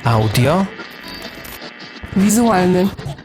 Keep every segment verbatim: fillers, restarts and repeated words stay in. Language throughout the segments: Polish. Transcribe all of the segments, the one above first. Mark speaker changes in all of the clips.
Speaker 1: Audio.
Speaker 2: Wizualny.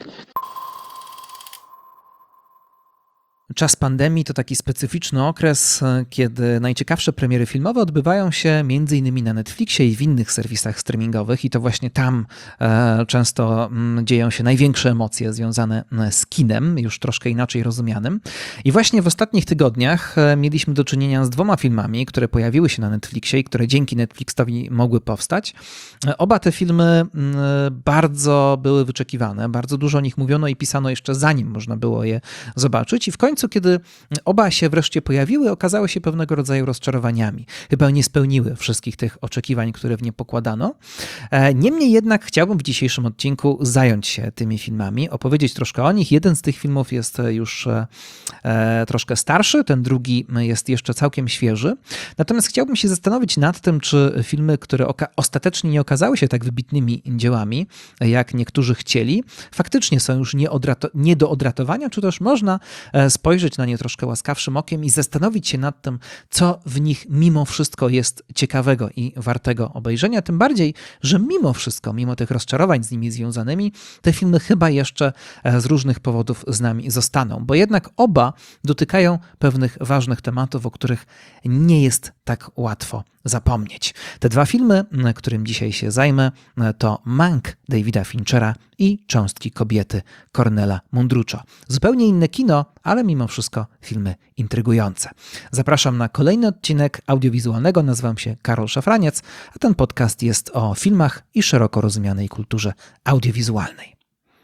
Speaker 1: Czas pandemii to taki specyficzny okres, kiedy najciekawsze premiery filmowe odbywają się m.in. na Netflixie i w innych serwisach streamingowych i to właśnie tam e, często m, dzieją się największe emocje związane z kinem, już troszkę inaczej rozumianym. I właśnie w ostatnich tygodniach e, mieliśmy do czynienia z dwoma filmami, które pojawiły się na Netflixie i które dzięki Netflixowi mogły powstać. E, oba te filmy m, bardzo były wyczekiwane, bardzo dużo o nich mówiono i pisano jeszcze zanim można było je zobaczyć i w końcu kiedy oba się wreszcie pojawiły, okazały się pewnego rodzaju rozczarowaniami. Chyba nie spełniły wszystkich tych oczekiwań, które w nie pokładano. Niemniej jednak chciałbym w dzisiejszym odcinku zająć się tymi filmami, opowiedzieć troszkę o nich. Jeden z tych filmów jest już troszkę starszy, ten drugi jest jeszcze całkiem świeży. Natomiast chciałbym się zastanowić nad tym, czy filmy, które ostatecznie nie okazały się tak wybitnymi dziełami, jak niektórzy chcieli, faktycznie są już nie, odrato- nie do odratowania, czy też można spojrzeć na nie troszkę łaskawszym okiem i zastanowić się nad tym, co w nich mimo wszystko jest ciekawego i wartego obejrzenia. Tym bardziej, że mimo wszystko, mimo tych rozczarowań z nimi związanymi, te filmy chyba jeszcze z różnych powodów z nami zostaną, bo jednak oba dotykają pewnych ważnych tematów, o których nie jest tak łatwo zapomnieć. Te dwa filmy, którym dzisiaj się zajmę, to Mank Davida Finchera i Cząstki kobiety Cornela Mundruczo. Zupełnie inne kino, ale mimo wszystko filmy intrygujące. Zapraszam na kolejny odcinek audiowizualnego. Nazywam się Karol Szafraniec, a ten podcast jest o filmach i szeroko rozumianej kulturze audiowizualnej.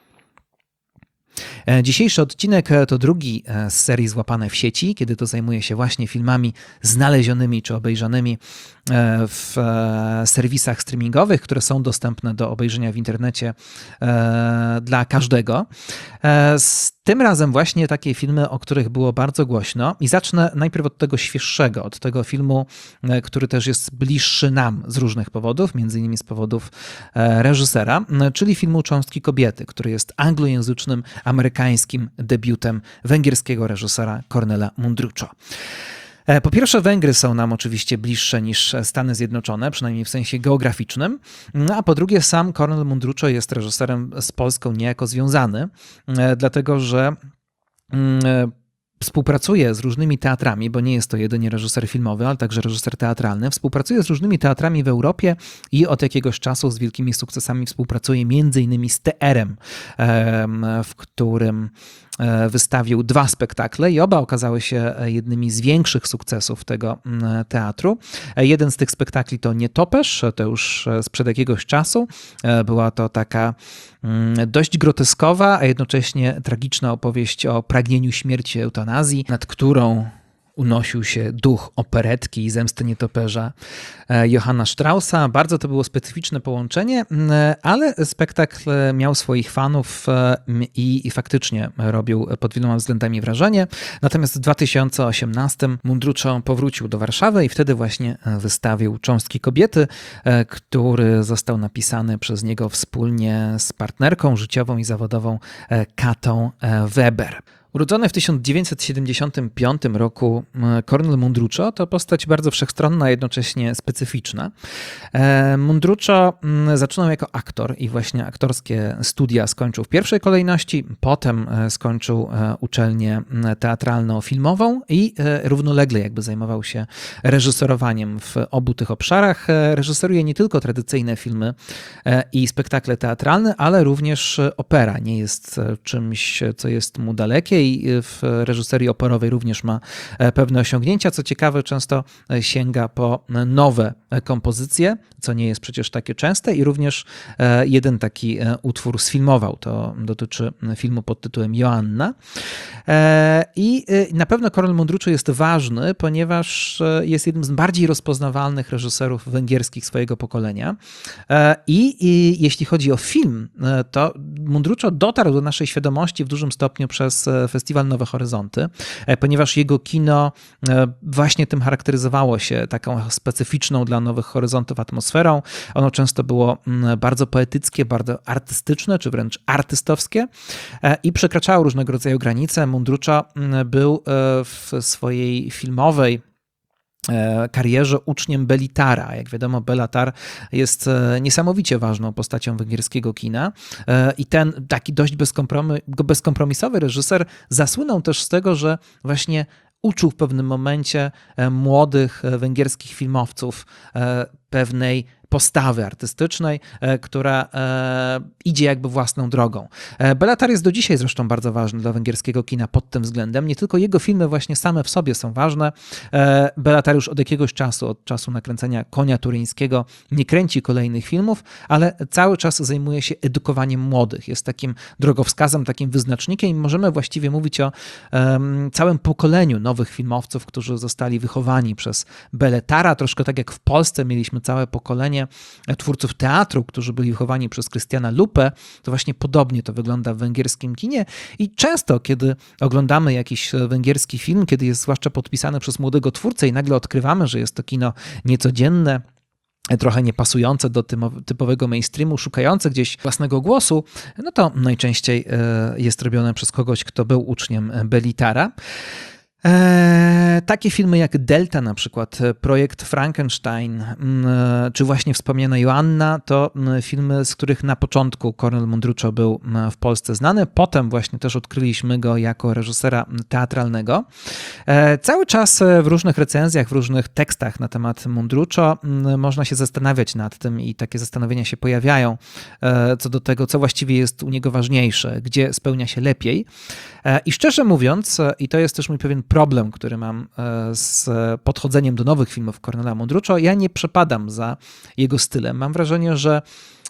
Speaker 1: Dzisiejszy odcinek to drugi z serii Złapane w sieci, kiedy to zajmuję się właśnie filmami znalezionymi czy obejrzanymi w serwisach streamingowych, które są dostępne do obejrzenia w internecie dla każdego. Z tym razem właśnie takie filmy, o których było bardzo głośno i zacznę najpierw od tego świeższego, od tego filmu, który też jest bliższy nam z różnych powodów, między innymi z powodów reżysera, czyli filmu Cząstki kobiety, który jest anglojęzycznym, amerykańskim debiutem węgierskiego reżysera Cornela Mundruczo. Po pierwsze, Węgry są nam oczywiście bliższe niż Stany Zjednoczone, przynajmniej w sensie geograficznym, a po drugie sam Cornel Mundruczo jest reżyserem z Polską niejako związany, dlatego że współpracuje z różnymi teatrami, bo nie jest to jedynie reżyser filmowy, ale także reżyser teatralny. Współpracuje z różnymi teatrami w Europie i od jakiegoś czasu z wielkimi sukcesami współpracuje między innymi z T R-em, w którym wystawił dwa spektakle i oba okazały się jednymi z większych sukcesów tego teatru. Jeden z tych spektakli to Nietoperz, to już sprzed jakiegoś czasu. Była to taka dość groteskowa, a jednocześnie tragiczna opowieść o pragnieniu śmierci, eutanazji, nad którą unosił się duch operetki i Zemsty Nietoperza Johanna Straussa. Bardzo to było specyficzne połączenie, ale spektakl miał swoich fanów i, i faktycznie robił pod wieloma względami wrażenie. Natomiast w dwa tysiące osiemnastym Mundruczo powrócił do Warszawy i wtedy właśnie wystawił Cząstki kobiety, który został napisany przez niego wspólnie z partnerką życiową i zawodową Katą Weber. Urodzony w tysiąc dziewięćset siedemdziesiątym piątym roku Cornel Mundruczo to postać bardzo wszechstronna, jednocześnie specyficzna. Mundruczo zaczynał jako aktor i właśnie aktorskie studia skończył w pierwszej kolejności, potem skończył uczelnię teatralno-filmową i równolegle jakby zajmował się reżyserowaniem w obu tych obszarach. Reżyseruje nie tylko tradycyjne filmy i spektakle teatralne, ale również opera. Nie jest czymś, co jest mu dalekie i w reżyserii operowej również ma pewne osiągnięcia. Co ciekawe, często sięga po nowe kompozycje, co nie jest przecież takie częste i również jeden taki utwór sfilmował. To dotyczy filmu pod tytułem Joanna. I na pewno Cornel Mundruczo jest ważny, ponieważ jest jednym z bardziej rozpoznawalnych reżyserów węgierskich swojego pokolenia. I, i jeśli chodzi o film, to Mundruczo dotarł do naszej świadomości w dużym stopniu przez Festiwal Nowe Horyzonty, ponieważ jego kino właśnie tym charakteryzowało się, taką specyficzną dla Nowych Horyzontów atmosferą. Ono często było bardzo poetyckie, bardzo artystyczne, czy wręcz artystowskie i przekraczało różnego rodzaju granice. Mundruczo był w swojej filmowej karierze uczniem Belitara. Jak wiadomo, Belatar jest niesamowicie ważną postacią węgierskiego kina i ten taki dość bezkompromy, bezkompromisowy reżyser zasłynął też z tego, że właśnie uczył w pewnym momencie młodych węgierskich filmowców pewnej postawy artystycznej, która idzie jakby własną drogą. Belatar jest do dzisiaj zresztą bardzo ważny dla węgierskiego kina pod tym względem. Nie tylko jego filmy właśnie same w sobie są ważne. Belatar już od jakiegoś czasu, od czasu nakręcenia Konia Turyńskiego nie kręci kolejnych filmów, ale cały czas zajmuje się edukowaniem młodych. Jest takim drogowskazem, takim wyznacznikiem i możemy właściwie mówić o um, całym pokoleniu nowych filmowców, którzy zostali wychowani przez Belatara. Troszkę tak jak w Polsce mieliśmy całe pokolenie twórców teatru, którzy byli wychowani przez Krystiana Lupę, to właśnie podobnie to wygląda w węgierskim kinie i często, kiedy oglądamy jakiś węgierski film, kiedy jest zwłaszcza podpisany przez młodego twórcę i nagle odkrywamy, że jest to kino niecodzienne, trochę niepasujące do typowego mainstreamu, szukające gdzieś własnego głosu, no to najczęściej jest robione przez kogoś, kto był uczniem Belitara. Eee, takie filmy jak Delta na przykład, Projekt Frankenstein, czy właśnie wspomniana Joanna, to filmy, z których na początku Kornél Mundruczó był w Polsce znany, potem właśnie też odkryliśmy go jako reżysera teatralnego. Eee, cały czas w różnych recenzjach, w różnych tekstach na temat Mundruczó można się zastanawiać nad tym i takie zastanowienia się pojawiają eee, co do tego, co właściwie jest u niego ważniejsze, gdzie spełnia się lepiej. Eee, I szczerze mówiąc, i to jest też mój pewien problem, który mam z podchodzeniem do nowych filmów Kornéla Mundruczó. Ja nie przepadam za jego stylem. Mam wrażenie, że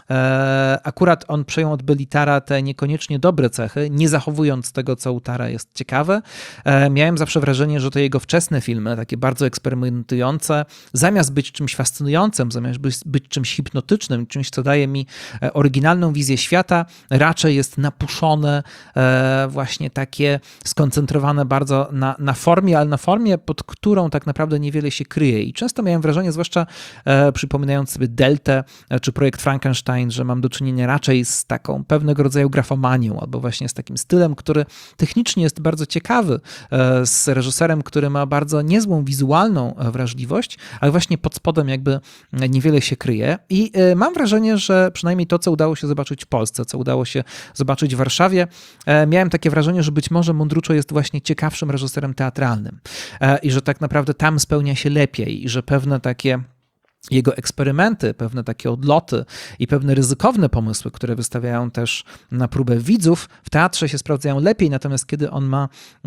Speaker 1: akurat on przejął od Belitara te niekoniecznie dobre cechy, nie zachowując tego, co u Tara jest ciekawe. Miałem zawsze wrażenie, że te jego wczesne filmy, takie bardzo eksperymentujące, zamiast być czymś fascynującym, zamiast być, być czymś hipnotycznym, czymś, co daje mi oryginalną wizję świata, raczej jest napuszone, właśnie takie skoncentrowane bardzo na, na formie, ale na formie, pod którą tak naprawdę niewiele się kryje. I często miałem wrażenie, zwłaszcza przypominając sobie Deltę czy Projekt Frankenstein, że mam do czynienia raczej z taką pewnego rodzaju grafomanią, albo właśnie z takim stylem, który technicznie jest bardzo ciekawy, z reżyserem, który ma bardzo niezłą wizualną wrażliwość, ale właśnie pod spodem jakby niewiele się kryje. I mam wrażenie, że przynajmniej to, co udało się zobaczyć w Polsce, co udało się zobaczyć w Warszawie, miałem takie wrażenie, że być może Mundruczó jest właśnie ciekawszym reżyserem teatralnym i że tak naprawdę tam spełnia się lepiej i że pewne takie jego eksperymenty, pewne takie odloty i pewne ryzykowne pomysły, które wystawiają też na próbę widzów, w teatrze się sprawdzają lepiej, natomiast kiedy on ma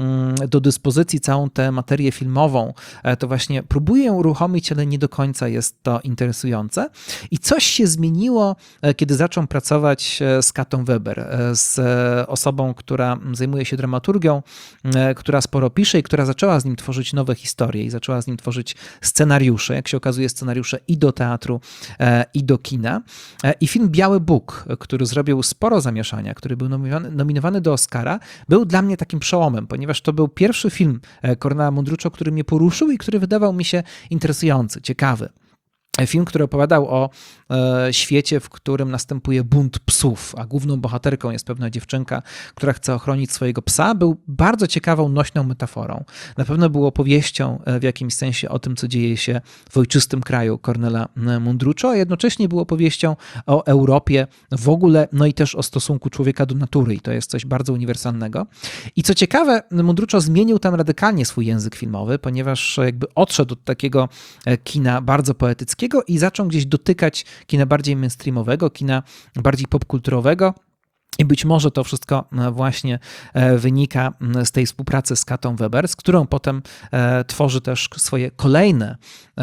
Speaker 1: do dyspozycji całą tę materię filmową, to właśnie próbuje ją uruchomić, ale nie do końca jest to interesujące. I coś się zmieniło, kiedy zaczął pracować z Katą Weber, z osobą, która zajmuje się dramaturgią, która sporo pisze i która zaczęła z nim tworzyć nowe historie i zaczęła z nim tworzyć scenariusze, jak się okazuje scenariusze i do teatru, i do kina. I film Biały Bóg, który zrobił sporo zamieszania, który był nominowany, nominowany do Oscara, był dla mnie takim przełomem, ponieważ to był pierwszy film Kornéla Mundruczó, który mnie poruszył i który wydawał mi się interesujący, ciekawy. Film, który opowiadał o e, świecie, w którym następuje bunt psów, a główną bohaterką jest pewna dziewczynka, która chce ochronić swojego psa, był bardzo ciekawą, nośną metaforą. Na pewno był opowieścią w jakimś sensie o tym, co dzieje się w ojczystym kraju Kornéla Mundruczó, a jednocześnie był opowieścią o Europie w ogóle, no i też o stosunku człowieka do natury i to jest coś bardzo uniwersalnego. I co ciekawe, Mundruczó zmienił tam radykalnie swój język filmowy, ponieważ jakby odszedł od takiego kina bardzo poetyckiego i zaczął gdzieś dotykać kina bardziej mainstreamowego, kina bardziej popkulturowego. I być może to wszystko właśnie wynika z tej współpracy z Katą Weber, z którą potem tworzy też swoje kolejne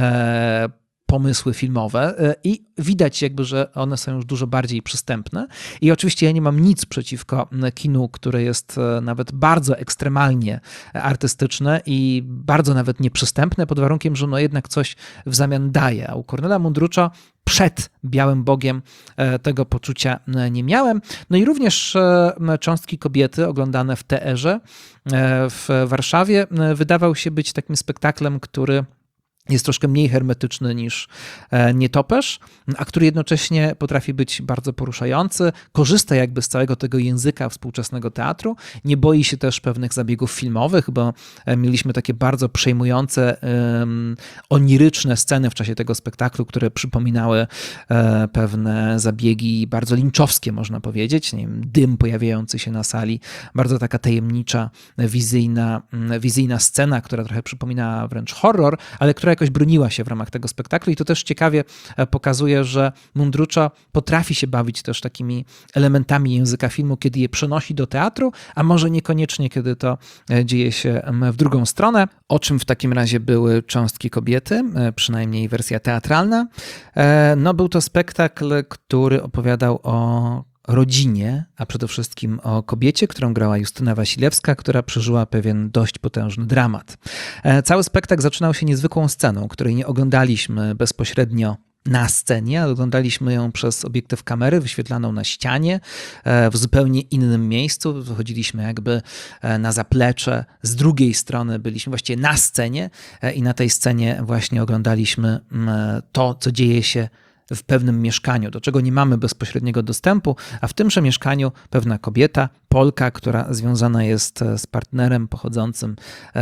Speaker 1: pomysły filmowe i widać jakby, że one są już dużo bardziej przystępne. I oczywiście ja nie mam nic przeciwko kinu, które jest nawet bardzo ekstremalnie artystyczne i bardzo nawet nieprzystępne, pod warunkiem, że no jednak coś w zamian daje. A u Kornéla Mundruczó przed Białym Bogiem tego poczucia nie miałem. No i również Cząstki kobiety oglądane w T R ze w Warszawie wydawał się być takim spektaklem, który jest troszkę mniej hermetyczny niż Nietoperz, a który jednocześnie potrafi być bardzo poruszający, korzysta jakby z całego tego języka współczesnego teatru, nie boi się też pewnych zabiegów filmowych, bo mieliśmy takie bardzo przejmujące, um, oniryczne sceny w czasie tego spektaklu, które przypominały e, pewne zabiegi bardzo linczowskie, można powiedzieć, nie wiem, dym pojawiający się na sali, bardzo taka tajemnicza, wizyjna, wizyjna scena, która trochę przypominała wręcz horror, ale która jakoś broniła się w ramach tego spektaklu i to też ciekawie pokazuje, że Mundruczo potrafi się bawić też takimi elementami języka filmu, kiedy je przenosi do teatru, a może niekoniecznie, kiedy to dzieje się w drugą stronę. O czym w takim razie były Cząstki kobiety, przynajmniej wersja teatralna? No był to spektakl, który opowiadał o rodzinie, a przede wszystkim o kobiecie, którą grała Justyna Wasilewska, która przeżyła pewien dość potężny dramat. Cały spektakl zaczynał się niezwykłą sceną, której nie oglądaliśmy bezpośrednio na scenie, ale oglądaliśmy ją przez obiektyw kamery wyświetlaną na ścianie w zupełnie innym miejscu. Wychodziliśmy jakby na zaplecze, z drugiej strony byliśmy właściwie na scenie i na tej scenie właśnie oglądaliśmy to, co dzieje się w pewnym mieszkaniu, do czego nie mamy bezpośredniego dostępu, a w tymże mieszkaniu pewna kobieta, Polka, która związana jest z partnerem pochodzącym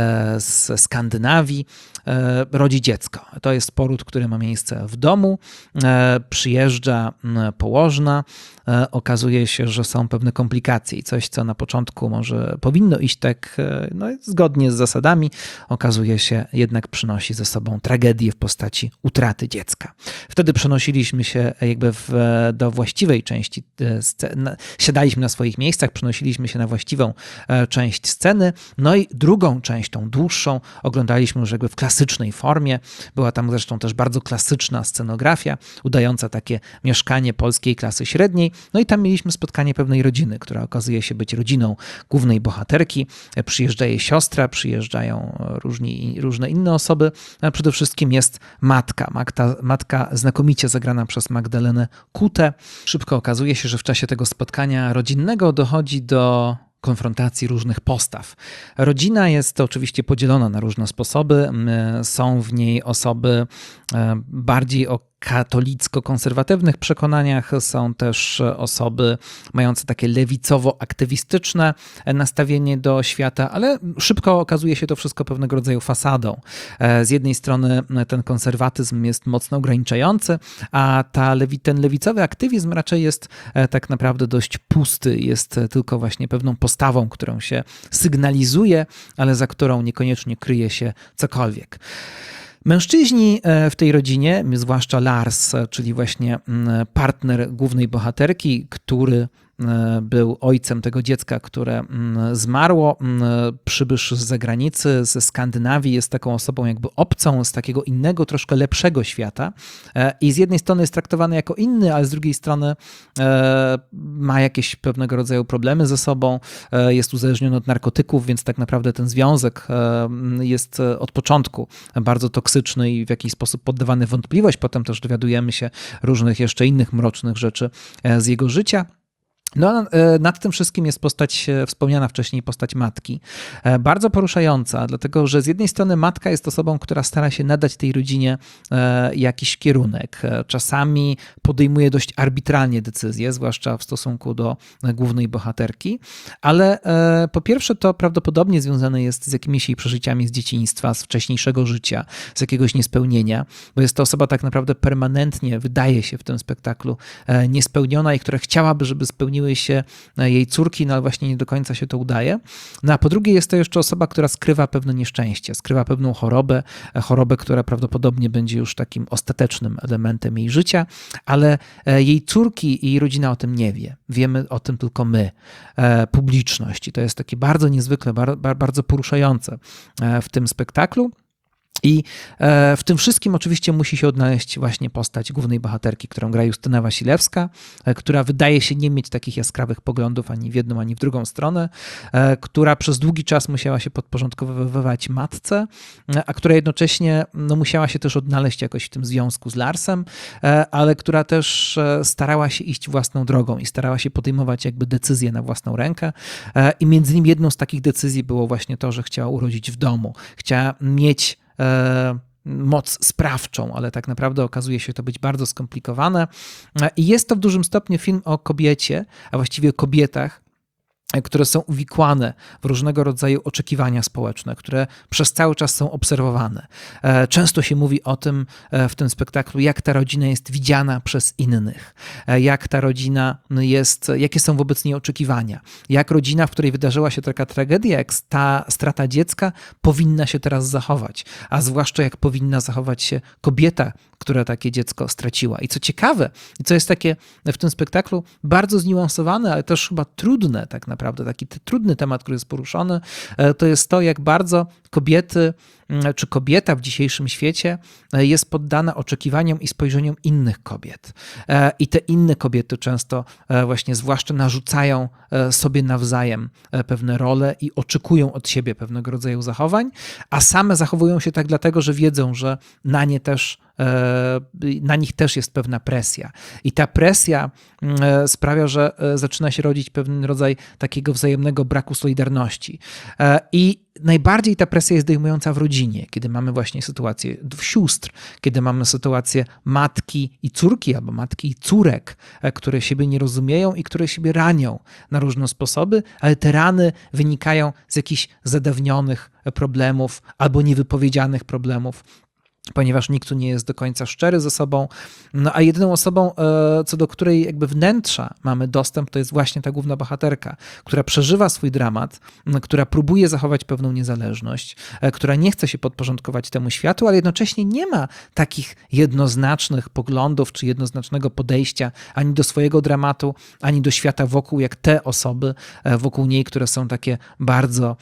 Speaker 1: z Skandynawii, rodzi dziecko. To jest poród, który ma miejsce w domu. Przyjeżdża położna, okazuje się, że są pewne komplikacje i coś, co na początku może powinno iść tak no, zgodnie z zasadami, okazuje się jednak przynosi ze sobą tragedię w postaci utraty dziecka. Wtedy przenosiliśmy się jakby w, do właściwej części sceny, siadaliśmy na swoich miejscach, przenosiliśmy się na właściwą część sceny, no i drugą część, tą dłuższą, oglądaliśmy już jakby w klasycznej formie. Była tam zresztą też bardzo klasyczna scenografia, udająca takie mieszkanie polskiej klasy średniej. No i tam mieliśmy spotkanie pewnej rodziny, która okazuje się być rodziną głównej bohaterki. Przyjeżdża jej siostra, przyjeżdżają różni, różne inne osoby. A przede wszystkim jest matka. Matka, matka znakomicie zagrana przez Magdalenę Kutę. Szybko okazuje się, że w czasie tego spotkania rodzinnego dochodzi do konfrontacji różnych postaw. Rodzina jest oczywiście podzielona na różne sposoby. Są w niej osoby bardziej o katolicko-konserwatywnych przekonaniach, są też osoby mające takie lewicowo-aktywistyczne nastawienie do świata, ale szybko okazuje się to wszystko pewnego rodzaju fasadą. Z jednej strony ten konserwatyzm jest mocno ograniczający, a ta lewi, ten lewicowy aktywizm raczej jest tak naprawdę dość pusty, jest tylko właśnie pewną postawą, którą się sygnalizuje, ale za którą niekoniecznie kryje się cokolwiek. Mężczyźni w tej rodzinie, zwłaszcza Lars, czyli właśnie partner głównej bohaterki, który był ojcem tego dziecka, które zmarło. Przybysz z zagranicy, ze Skandynawii, jest taką osobą jakby obcą, z takiego innego, troszkę lepszego świata i z jednej strony jest traktowany jako inny, ale z drugiej strony ma jakieś pewnego rodzaju problemy ze sobą, jest uzależniony od narkotyków, więc tak naprawdę ten związek jest od początku bardzo toksyczny i w jakiś sposób poddawany w wątpliwość. Potem też dowiadujemy się różnych jeszcze innych mrocznych rzeczy z jego życia. No, nad tym wszystkim jest postać, wspomniana wcześniej, postać matki. Bardzo poruszająca, dlatego że z jednej strony matka jest osobą, która stara się nadać tej rodzinie jakiś kierunek. Czasami podejmuje dość arbitralnie decyzje, zwłaszcza w stosunku do głównej bohaterki, ale po pierwsze to prawdopodobnie związane jest z jakimiś jej przeżyciami z dzieciństwa, z wcześniejszego życia, z jakiegoś niespełnienia, bo jest to osoba tak naprawdę permanentnie, wydaje się w tym spektaklu, niespełniona i która chciałaby, żeby spełniły się jej córki, no ale właśnie nie do końca się to udaje. No a po drugie jest to jeszcze osoba, która skrywa pewne nieszczęście, skrywa pewną chorobę, chorobę, która prawdopodobnie będzie już takim ostatecznym elementem jej życia, ale jej córki i jej rodzina o tym nie wie. Wiemy o tym tylko my, publiczność. I to jest takie bardzo niezwykle, bardzo poruszające w tym spektaklu. I w tym wszystkim oczywiście musi się odnaleźć właśnie postać głównej bohaterki, którą gra Justyna Wasilewska, która wydaje się nie mieć takich jaskrawych poglądów ani w jedną, ani w drugą stronę, która przez długi czas musiała się podporządkowywać matce, a która jednocześnie no, musiała się też odnaleźć jakoś w tym związku z Larsem, ale która też starała się iść własną drogą i starała się podejmować jakby decyzje na własną rękę. I między innymi jedną z takich decyzji było właśnie to, że chciała urodzić w domu. Chciała mieć moc sprawczą, ale tak naprawdę okazuje się to być bardzo skomplikowane. I jest to w dużym stopniu film o kobiecie, a właściwie o kobietach, które są uwikłane w różnego rodzaju oczekiwania społeczne, które przez cały czas są obserwowane. Często się mówi o tym w tym spektaklu, jak ta rodzina jest widziana przez innych, jak ta rodzina jest, jakie są wobec niej oczekiwania, jak rodzina, w której wydarzyła się taka tragedia, jak ta strata dziecka, powinna się teraz zachować, a zwłaszcza jak powinna zachować się kobieta, która takie dziecko straciła. I co ciekawe, i co jest takie w tym spektaklu bardzo zniuansowane, ale też chyba trudne tak naprawdę, taki trudny temat, który jest poruszony, to jest to, jak bardzo kobiety, czy kobieta w dzisiejszym świecie jest poddana oczekiwaniom i spojrzeniom innych kobiet. I te inne kobiety często właśnie zwłaszcza narzucają sobie nawzajem pewne role i oczekują od siebie pewnego rodzaju zachowań, a same zachowują się tak dlatego, że wiedzą, że na nie też na nich też jest pewna presja. I ta presja sprawia, że zaczyna się rodzić pewien rodzaj takiego wzajemnego braku solidarności. I najbardziej ta presja jest zdejmująca w rodzinie, kiedy mamy właśnie sytuację sióstr, kiedy mamy sytuację matki i córki, albo matki i córek, które siebie nie rozumieją i które siebie ranią na różne sposoby, ale te rany wynikają z jakichś zadawnionych problemów albo niewypowiedzianych problemów, ponieważ nikt tu nie jest do końca szczery ze sobą. No a jedyną osobą, co do której jakby wnętrza mamy dostęp, to jest właśnie ta główna bohaterka, która przeżywa swój dramat, która próbuje zachować pewną niezależność, która nie chce się podporządkować temu światu, ale jednocześnie nie ma takich jednoznacznych poglądów czy jednoznacznego podejścia ani do swojego dramatu, ani do świata wokół, jak te osoby wokół niej, które są takie bardzo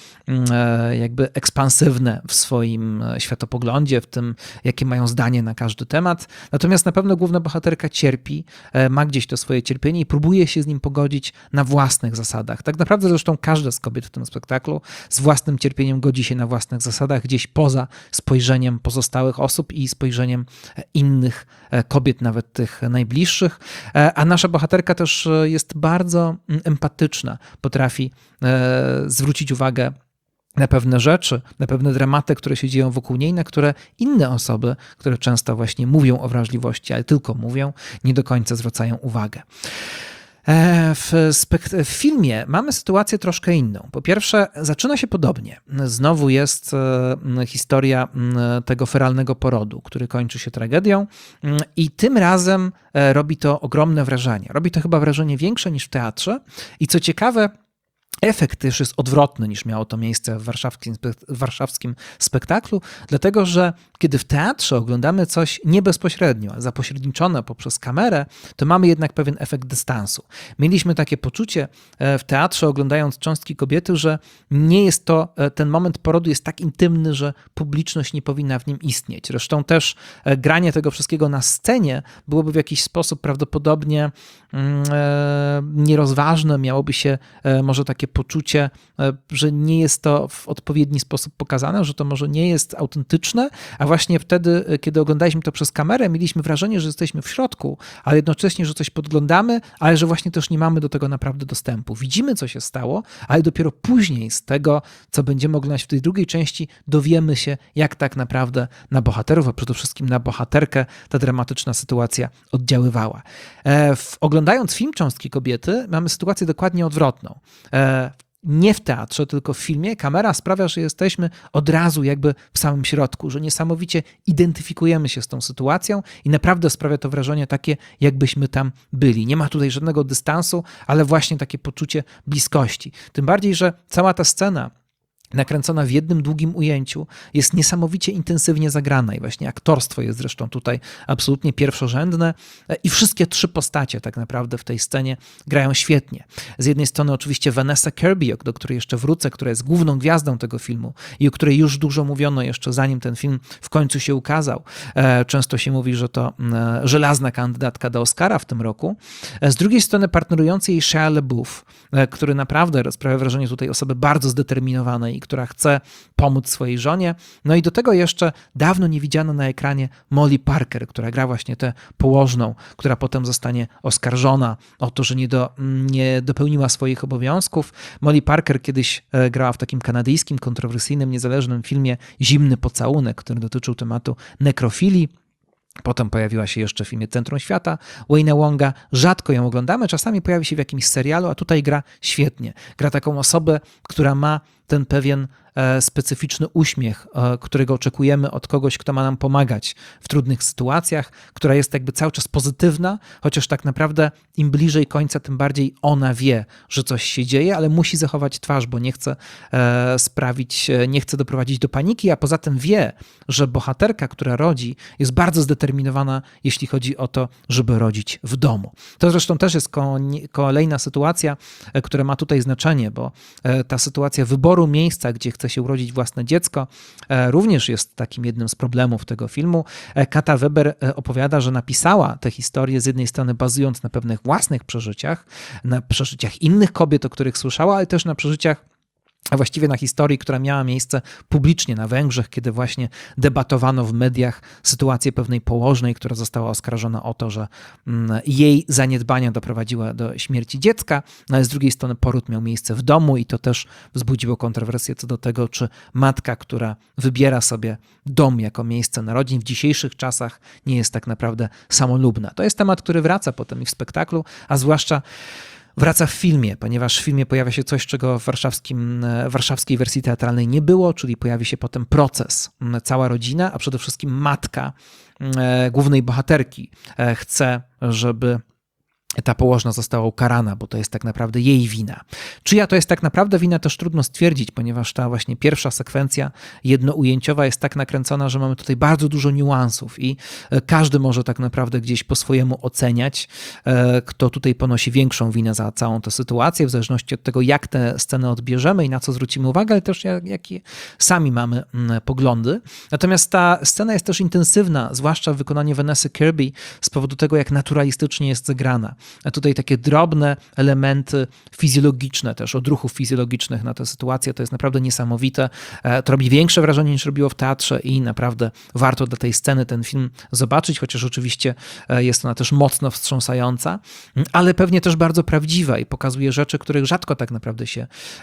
Speaker 1: jakby ekspansywne w swoim światopoglądzie, w tym, jakie mają zdanie na każdy temat. Natomiast na pewno główna bohaterka cierpi, ma gdzieś to swoje cierpienie i próbuje się z nim pogodzić na własnych zasadach. Tak naprawdę zresztą każda z kobiet w tym spektaklu z własnym cierpieniem godzi się na własnych zasadach, gdzieś poza spojrzeniem pozostałych osób i spojrzeniem innych kobiet, nawet tych najbliższych. A nasza bohaterka też jest bardzo empatyczna, potrafi zwrócić uwagę na pewne rzeczy, na pewne dramaty, które się dzieją wokół niej, na które inne osoby, które często właśnie mówią o wrażliwości, ale tylko mówią, nie do końca zwracają uwagę. W, spek- w filmie mamy sytuację troszkę inną. Po pierwsze, zaczyna się podobnie. Znowu jest historia tego feralnego porodu, który kończy się tragedią i tym razem robi to ogromne wrażenie. Robi to chyba wrażenie większe niż w teatrze i co ciekawe, efekt też jest odwrotny niż miało to miejsce w warszawskim, w warszawskim spektaklu, dlatego że kiedy w teatrze oglądamy coś nie bezpośrednio, a zapośredniczone poprzez kamerę, to mamy jednak pewien efekt dystansu. Mieliśmy takie poczucie w teatrze, oglądając Cząstki kobiety, że nie jest to, ten moment porodu jest tak intymny, że publiczność nie powinna w nim istnieć. Zresztą też granie tego wszystkiego na scenie byłoby w jakiś sposób prawdopodobnie nierozważne, miałoby się może takie poczucie, że nie jest to w odpowiedni sposób pokazane, że to może nie jest autentyczne, a właśnie wtedy, kiedy oglądaliśmy to przez kamerę, mieliśmy wrażenie, że jesteśmy w środku, ale jednocześnie, że coś podglądamy, ale że właśnie też nie mamy do tego naprawdę dostępu. Widzimy, co się stało, ale dopiero później z tego, co będziemy oglądać w tej drugiej części, dowiemy się, jak tak naprawdę na bohaterów, a przede wszystkim na bohaterkę ta dramatyczna sytuacja oddziaływała. W, oglądając film Cząstki kobiety, mamy sytuację dokładnie odwrotną. Nie w teatrze, tylko w filmie kamera sprawia, że jesteśmy od razu jakby w samym środku, że niesamowicie identyfikujemy się z tą sytuacją i naprawdę sprawia to wrażenie takie, jakbyśmy tam byli. Nie ma tutaj żadnego dystansu, ale właśnie takie poczucie bliskości. Tym bardziej, że cała ta scena nakręcona w jednym długim ujęciu, jest niesamowicie intensywnie zagrana i właśnie aktorstwo jest zresztą tutaj absolutnie pierwszorzędne i wszystkie trzy postacie tak naprawdę w tej scenie grają świetnie. Z jednej strony oczywiście Vanessa Kirby, do której jeszcze wrócę, która jest główną gwiazdą tego filmu i o której już dużo mówiono jeszcze zanim ten film w końcu się ukazał. Często się mówi, że to żelazna kandydatka do Oscara w tym roku. Z drugiej strony partnerujący jej Shia LaBeouf, który naprawdę sprawia wrażenie tutaj osoby bardzo zdeterminowanej i która chce pomóc swojej żonie. No i do tego jeszcze dawno nie widziano na ekranie Molly Parker, która gra właśnie tę położną, która potem zostanie oskarżona o to, że nie, do, nie dopełniła swoich obowiązków. Molly Parker kiedyś grała w takim kanadyjskim, kontrowersyjnym, niezależnym filmie Zimny pocałunek, który dotyczył tematu nekrofilii. Potem pojawiła się jeszcze w filmie Centrum Świata Wayne'a Wonga. Rzadko ją oglądamy, czasami pojawi się w jakimś serialu, a tutaj gra świetnie. Gra taką osobę, która ma ten pewien e, specyficzny uśmiech, e, którego oczekujemy od kogoś, kto ma nam pomagać w trudnych sytuacjach, która jest jakby cały czas pozytywna, chociaż tak naprawdę im bliżej końca, tym bardziej ona wie, że coś się dzieje, ale musi zachować twarz, bo nie chce e, sprawić, e, nie chce doprowadzić do paniki, a poza tym wie, że bohaterka, która rodzi, jest bardzo zdeterminowana, jeśli chodzi o to, żeby rodzić w domu. To zresztą też jest kolejna sytuacja, e, która ma tutaj znaczenie, bo e, ta sytuacja wyboru miejsca, gdzie chce się urodzić własne dziecko, również jest takim jednym z problemów tego filmu. Kata Weber opowiada, że napisała tę historię z jednej strony bazując na pewnych własnych przeżyciach, na przeżyciach innych kobiet, o których słyszała, ale też na przeżyciach, a właściwie na historii, która miała miejsce publicznie na Węgrzech, kiedy właśnie debatowano w mediach sytuację pewnej położnej, która została oskarżona o to, że jej zaniedbania doprowadziły do śmierci dziecka, no ale z drugiej strony poród miał miejsce w domu i to też wzbudziło kontrowersję co do tego, czy matka, która wybiera sobie dom jako miejsce narodzin w dzisiejszych czasach nie jest tak naprawdę samolubna. To jest temat, który wraca potem i w spektaklu, a zwłaszcza wraca w filmie, ponieważ w filmie pojawia się coś, czego w warszawskim, warszawskiej wersji teatralnej nie było, czyli pojawi się potem proces. Cała rodzina, a przede wszystkim matka głównej bohaterki chce, żeby ta położna została ukarana, bo to jest tak naprawdę jej wina. Czyja to jest tak naprawdę wina, też trudno stwierdzić, ponieważ ta właśnie pierwsza sekwencja jednoujęciowa jest tak nakręcona, że mamy tutaj bardzo dużo niuansów i każdy może tak naprawdę gdzieś po swojemu oceniać, kto tutaj ponosi większą winę za całą tę sytuację, w zależności od tego, jak tę scenę odbierzemy i na co zwrócimy uwagę, ale też jakie sami mamy poglądy. Natomiast ta scena jest też intensywna, zwłaszcza w wykonaniu Vanessy Kirby, z powodu tego, jak naturalistycznie jest zagrana. A tutaj takie drobne elementy fizjologiczne też, odruchów fizjologicznych na tę sytuację, to jest naprawdę niesamowite. To robi większe wrażenie niż robiło w teatrze i naprawdę warto dla tej sceny ten film zobaczyć, chociaż oczywiście jest ona też mocno wstrząsająca, ale pewnie też bardzo prawdziwa i pokazuje rzeczy, których rzadko tak naprawdę się,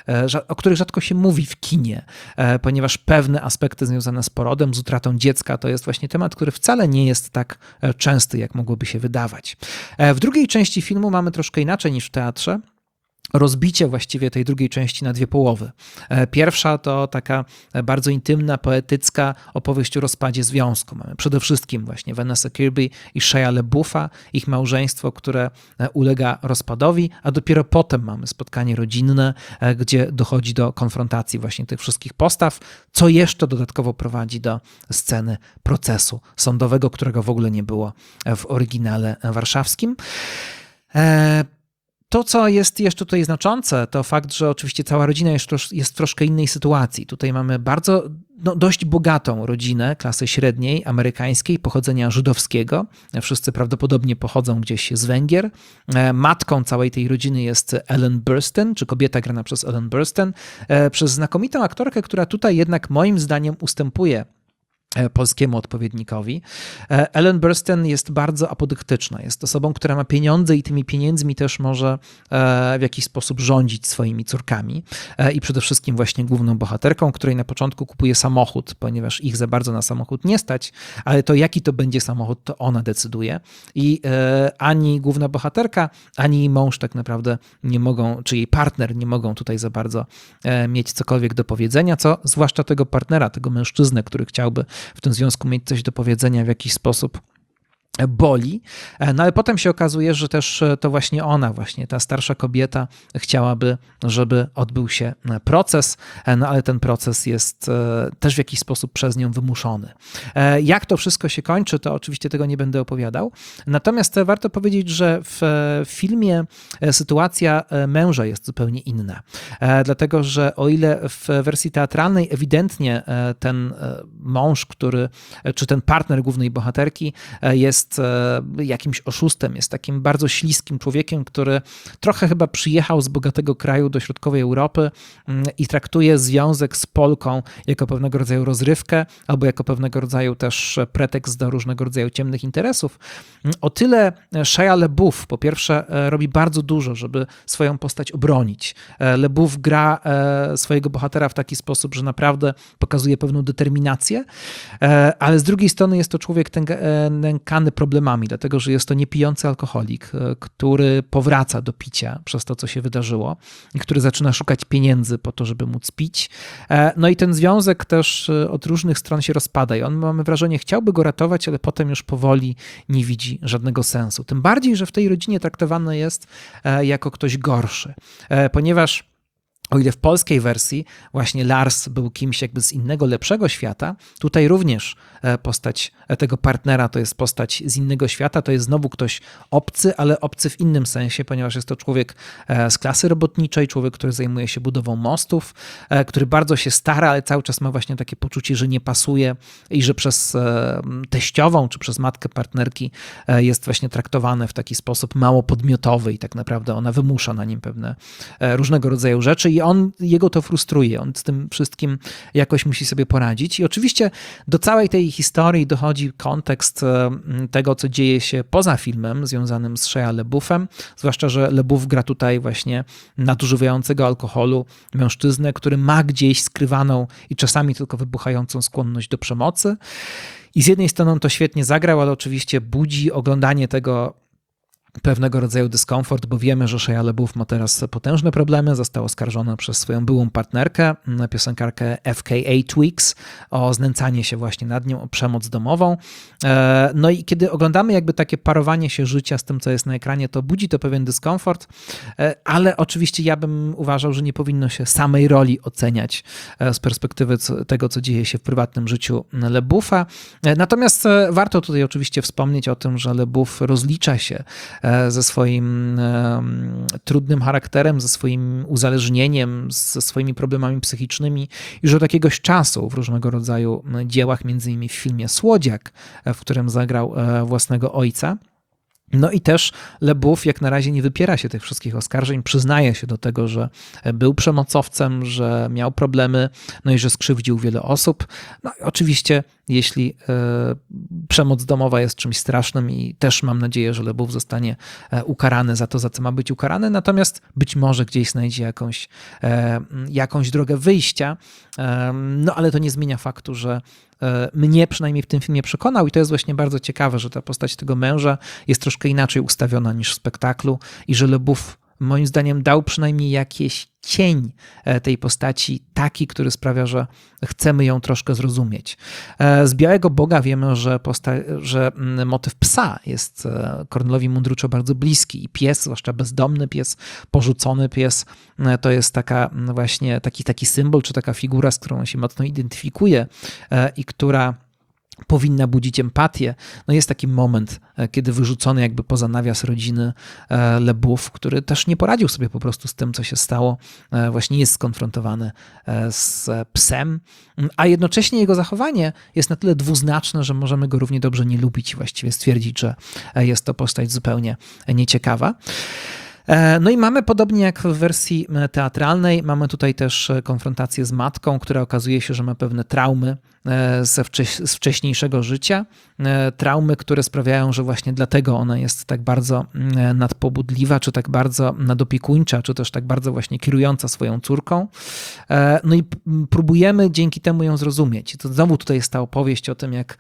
Speaker 1: o których rzadko się mówi w kinie, ponieważ pewne aspekty związane z porodem, z utratą dziecka, to jest właśnie temat, który wcale nie jest tak częsty, jak mogłoby się wydawać. W drugiej części filmu mamy troszkę inaczej niż w teatrze. Rozbicie właściwie tej drugiej części na dwie połowy. Pierwsza to taka bardzo intymna, poetycka opowieść o rozpadzie związku. Mamy przede wszystkim właśnie Vanessę Kirby i Shia LaBeoufa, ich małżeństwo, które ulega rozpadowi, a dopiero potem mamy spotkanie rodzinne, gdzie dochodzi do konfrontacji właśnie tych wszystkich postaw, co jeszcze dodatkowo prowadzi do sceny procesu sądowego, którego w ogóle nie było w oryginale warszawskim. To, co jest jeszcze tutaj znaczące, to fakt, że oczywiście cała rodzina jest, jest w troszkę innej sytuacji. Tutaj mamy bardzo, no, dość bogatą rodzinę klasy średniej, amerykańskiej, pochodzenia żydowskiego. Wszyscy prawdopodobnie pochodzą gdzieś z Węgier. Matką całej tej rodziny jest Ellen Burstyn, czy kobieta grana przez Ellen Burstyn, przez znakomitą aktorkę, która tutaj jednak moim zdaniem ustępuje polskiemu odpowiednikowi. Ellen Burstyn jest bardzo apodyktyczna. Jest osobą, która ma pieniądze i tymi pieniędzmi też może w jakiś sposób rządzić swoimi córkami. I przede wszystkim właśnie główną bohaterką, której na początku kupuje samochód, ponieważ ich za bardzo na samochód nie stać, ale to jaki to będzie samochód, to ona decyduje. I ani główna bohaterka, ani jej mąż tak naprawdę nie mogą, czy jej partner nie mogą tutaj za bardzo mieć cokolwiek do powiedzenia, co zwłaszcza tego partnera, tego mężczyznę, który chciałby w tym związku mieć coś do powiedzenia w jakiś sposób boli, no ale potem się okazuje, że też to właśnie ona, właśnie ta starsza kobieta chciałaby, żeby odbył się proces, no ale ten proces jest też w jakiś sposób przez nią wymuszony. Jak to wszystko się kończy, to oczywiście tego nie będę opowiadał, natomiast warto powiedzieć, że w filmie sytuacja męża jest zupełnie inna, dlatego, że o ile w wersji teatralnej ewidentnie ten mąż, który, czy ten partner głównej bohaterki jest jest jakimś oszustem, jest takim bardzo śliskim człowiekiem, który trochę chyba przyjechał z bogatego kraju do środkowej Europy i traktuje związek z Polką jako pewnego rodzaju rozrywkę albo jako pewnego rodzaju też pretekst do różnego rodzaju ciemnych interesów. O tyle Shia LaBeouf po pierwsze robi bardzo dużo, żeby swoją postać obronić. LaBeouf gra swojego bohatera w taki sposób, że naprawdę pokazuje pewną determinację, ale z drugiej strony jest to człowiek nękany problemami, dlatego że jest to niepijący alkoholik, który powraca do picia przez to, co się wydarzyło i który zaczyna szukać pieniędzy po to, żeby móc pić. No i ten związek też od różnych stron się rozpada i on, mamy wrażenie, chciałby go ratować, ale potem już powoli nie widzi żadnego sensu. Tym bardziej, że w tej rodzinie traktowany jest jako ktoś gorszy, ponieważ o ile w polskiej wersji właśnie Lars był kimś jakby z innego, lepszego świata, tutaj również postać tego partnera to jest postać z innego świata, to jest znowu ktoś obcy, ale obcy w innym sensie, ponieważ jest to człowiek z klasy robotniczej, człowiek, który zajmuje się budową mostów, który bardzo się stara, ale cały czas ma właśnie takie poczucie, że nie pasuje i że przez teściową czy przez matkę partnerki jest właśnie traktowany w taki sposób mało podmiotowy i tak naprawdę ona wymusza na nim pewne różnego rodzaju rzeczy i on, jego to frustruje, on z tym wszystkim jakoś musi sobie poradzić. I oczywiście do całej tej historii dochodzi kontekst tego, co dzieje się poza filmem związanym z Shia LaBeoufem, zwłaszcza, że LaBeouf gra tutaj właśnie nadużywającego alkoholu mężczyznę, który ma gdzieś skrywaną i czasami tylko wybuchającą skłonność do przemocy. I z jednej strony on to świetnie zagrał, ale oczywiście budzi oglądanie tego pewnego rodzaju dyskomfort, bo wiemy, że Shia LaBeouf ma teraz potężne problemy. Został oskarżony przez swoją byłą partnerkę, piosenkarkę F K A Twigs, o znęcanie się właśnie nad nią, o przemoc domową. No i kiedy oglądamy jakby takie parowanie się życia z tym, co jest na ekranie, to budzi to pewien dyskomfort, ale oczywiście ja bym uważał, że nie powinno się samej roli oceniać z perspektywy tego, co dzieje się w prywatnym życiu LaBeoufa. Natomiast warto tutaj oczywiście wspomnieć o tym, że LaBeouf rozlicza się ze swoim trudnym charakterem, ze swoim uzależnieniem, ze swoimi problemami psychicznymi już od jakiegoś czasu w różnego rodzaju dziełach, między innymi w filmie Słodziak, w którym zagrał własnego ojca. No i też LaBeouf jak na razie nie wypiera się tych wszystkich oskarżeń, przyznaje się do tego, że był przemocowcem, że miał problemy, no i że skrzywdził wiele osób. No i oczywiście jeśli y, przemoc domowa jest czymś strasznym i też mam nadzieję, że LaBeouf zostanie ukarany za to, za co ma być ukarany, natomiast być może gdzieś znajdzie jakąś, y, jakąś drogę wyjścia, y, no ale to nie zmienia faktu, że mnie przynajmniej w tym filmie przekonał i to jest właśnie bardzo ciekawe, że ta postać tego męża jest troszkę inaczej ustawiona niż w spektaklu i że LaBeouf moim zdaniem dał przynajmniej jakiś cień tej postaci, taki, który sprawia, że chcemy ją troszkę zrozumieć. Z Białego Boga wiemy, że, posta- że motyw psa jest Kornelowi Mundruczo bardzo bliski i pies, zwłaszcza bezdomny pies, porzucony pies, to jest taka właśnie taki, taki symbol, czy taka figura, z którą on się mocno identyfikuje i która powinna budzić empatię. No jest taki moment, kiedy wyrzucony jakby poza nawias rodziny LaBeouf, który też nie poradził sobie po prostu z tym, co się stało, właśnie jest skonfrontowany z psem, a jednocześnie jego zachowanie jest na tyle dwuznaczne, że możemy go równie dobrze nie lubić i właściwie stwierdzić, że jest to postać zupełnie nieciekawa. No i mamy, podobnie jak w wersji teatralnej, mamy tutaj też konfrontację z matką, która okazuje się, że ma pewne traumy ze wcześ- z wcześniejszego życia. Traumy, które sprawiają, że właśnie dlatego ona jest tak bardzo nadpobudliwa, czy tak bardzo nadopiekuńcza, czy też tak bardzo właśnie kierująca swoją córką. No i próbujemy dzięki temu ją zrozumieć. To znowu tutaj jest ta opowieść o tym, jak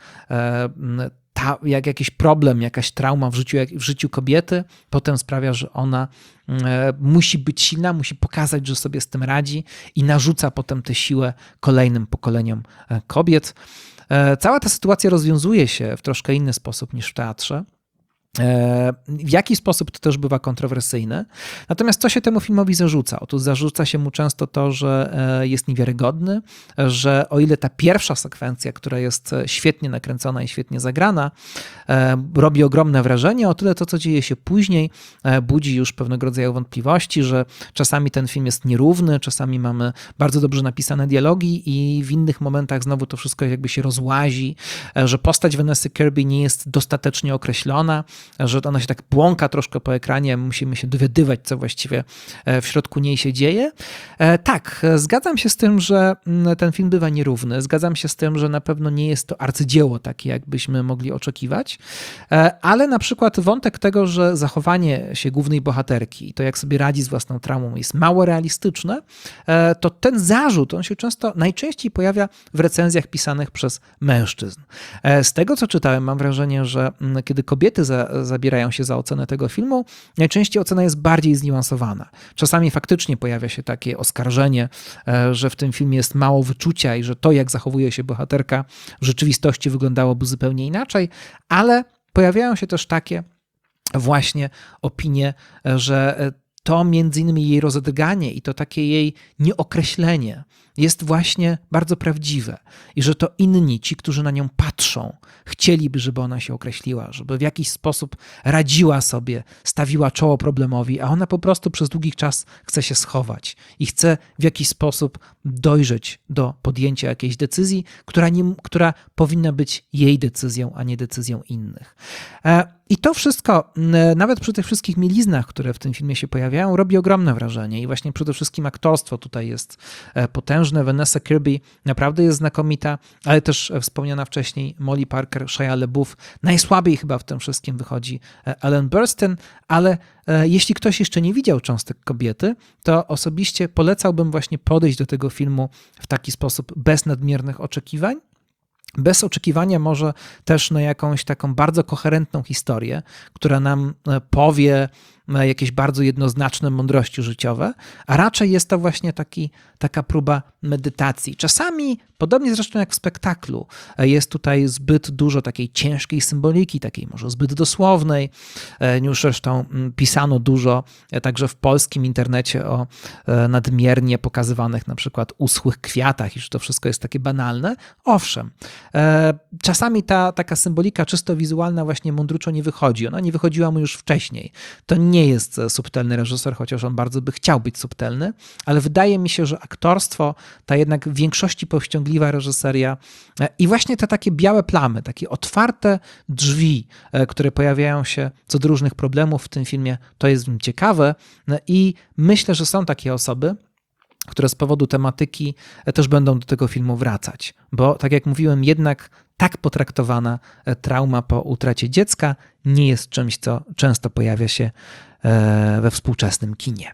Speaker 1: Ta, jak jakiś problem, jakaś trauma w życiu, w życiu kobiety potem sprawia, że ona e, musi być silna, musi pokazać, że sobie z tym radzi i narzuca potem tę siłę kolejnym pokoleniom e, kobiet. E, cała ta sytuacja rozwiązuje się w troszkę inny sposób niż w teatrze. W jaki sposób to też bywa kontrowersyjne. Natomiast co się temu filmowi zarzuca? Otóż zarzuca się mu często to, że jest niewiarygodny, że o ile ta pierwsza sekwencja, która jest świetnie nakręcona i świetnie zagrana, robi ogromne wrażenie, o tyle to, co dzieje się później, budzi już pewnego rodzaju wątpliwości, że czasami ten film jest nierówny, czasami mamy bardzo dobrze napisane dialogi i w innych momentach znowu to wszystko jakby się rozłazi, że postać Vanessy Kirby nie jest dostatecznie określona, że ona się tak błąka troszkę po ekranie, musimy się dowiadywać, co właściwie w środku niej się dzieje. Tak, zgadzam się z tym, że ten film bywa nierówny, zgadzam się z tym, że na pewno nie jest to arcydzieło takie, jakbyśmy mogli oczekiwać, ale na przykład wątek tego, że zachowanie się głównej bohaterki i to, jak sobie radzi z własną traumą, jest mało realistyczne, to ten zarzut, on się często, najczęściej pojawia w recenzjach pisanych przez mężczyzn. Z tego, co czytałem, mam wrażenie, że kiedy kobiety za, zabierają się za ocenę tego filmu, najczęściej ocena jest bardziej zniuansowana. Czasami faktycznie pojawia się takie oskarżenie, że w tym filmie jest mało wyczucia i że to, jak zachowuje się bohaterka, w rzeczywistości wyglądałoby zupełnie inaczej, ale pojawiają się też takie właśnie opinie, że to między innymi jej rozedrganie i to takie jej nieokreślenie jest właśnie bardzo prawdziwe i że to inni, ci, którzy na nią patrzą, chcieliby, żeby ona się określiła, żeby w jakiś sposób radziła sobie, stawiła czoło problemowi, a ona po prostu przez długi czas chce się schować i chce w jakiś sposób dojrzeć do podjęcia jakiejś decyzji, która, nie, która powinna być jej decyzją, a nie decyzją innych. I to wszystko, nawet przy tych wszystkich mieliznach, które w tym filmie się pojawiają, robi ogromne wrażenie i właśnie przede wszystkim aktorstwo tutaj jest potężne. Vanessa Kirby naprawdę jest znakomita, ale też wspomniana wcześniej Molly Parker, Shia LaBeouf. Najsłabiej chyba w tym wszystkim wychodzi Ellen Burstyn, ale jeśli ktoś jeszcze nie widział Cząstek kobiety, to osobiście polecałbym właśnie podejść do tego filmu w taki sposób bez nadmiernych oczekiwań. Bez oczekiwania może też na jakąś taką bardzo koherentną historię, która nam powie jakieś bardzo jednoznaczne mądrości życiowe, a raczej jest to właśnie taki, taka próba medytacji. Czasami, podobnie zresztą jak w spektaklu, jest tutaj zbyt dużo takiej ciężkiej symboliki, takiej może zbyt dosłownej. Już zresztą pisano dużo także w polskim internecie o nadmiernie pokazywanych na przykład uschłych kwiatach i że to wszystko jest takie banalne. Owszem, czasami ta taka symbolika czysto wizualna właśnie Mądruczo nie wychodzi. Ona nie wychodziła mu już wcześniej. To nie jest subtelny reżyser, chociaż on bardzo by chciał być subtelny, ale wydaje mi się, że aktorstwo, ta jednak w większości powściągliwa reżyseria i właśnie te takie białe plamy, takie otwarte drzwi, które pojawiają się co do różnych problemów w tym filmie, to jest w nim ciekawe i myślę, że są takie osoby, które z powodu tematyki też będą do tego filmu wracać, bo tak jak mówiłem, jednak tak potraktowana trauma po utracie dziecka nie jest czymś, co często pojawia się we współczesnym kinie.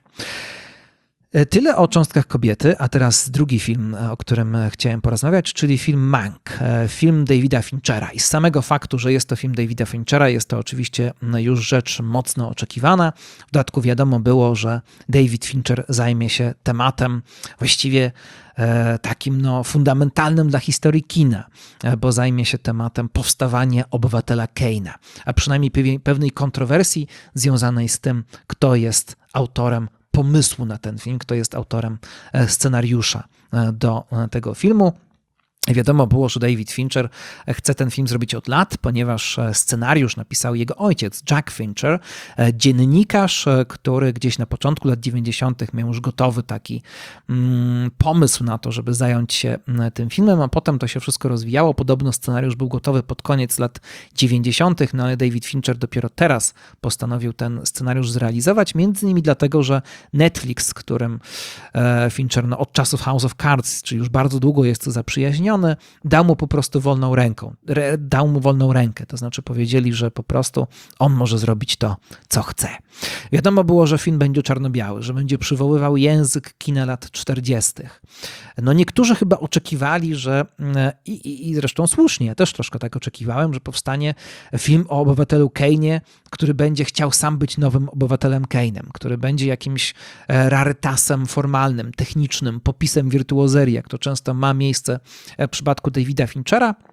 Speaker 1: Tyle o Cząstkach kobiety, a teraz drugi film, o którym chciałem porozmawiać, czyli film Mank, film Davida Finchera. I z samego faktu, że jest to film Davida Finchera, jest to oczywiście już rzecz mocno oczekiwana. W dodatku wiadomo było, że David Fincher zajmie się tematem właściwie takim no, fundamentalnym dla historii kina, bo zajmie się tematem powstawania Obywatela Kane'a, a przynajmniej pewnej kontrowersji związanej z tym, kto jest autorem pomysłu na ten film, kto jest autorem scenariusza do tego filmu. Wiadomo było, że David Fincher chce ten film zrobić od lat, ponieważ scenariusz napisał jego ojciec, Jack Fincher, dziennikarz, który gdzieś na początku lat dziewięćdziesiątych miał już gotowy taki pomysł na to, żeby zająć się tym filmem, a potem to się wszystko rozwijało. Podobno scenariusz był gotowy pod koniec lat dziewięćdziesiątych, no ale David Fincher dopiero teraz postanowił ten scenariusz zrealizować, między innymi dlatego, że Netflix, z którym Fincher no, od czasów House of Cards, czyli już bardzo długo jest zaprzyjaźniony, dał mu po prostu wolną ręką, dał mu wolną rękę, to znaczy powiedzieli, że po prostu on może zrobić to, co chce. Wiadomo było, że film będzie czarno-biały, że będzie przywoływał język kina lat czterdziestych. No niektórzy chyba oczekiwali, że i, i, i zresztą słusznie, ja też troszkę tak oczekiwałem, że powstanie film o obywatelu Kane'ie, który będzie chciał sam być nowym obywatelem Kane'em, który będzie jakimś rarytasem formalnym, technicznym, popisem wirtuozerii, jak to często ma miejsce w przypadku Davida Finchera.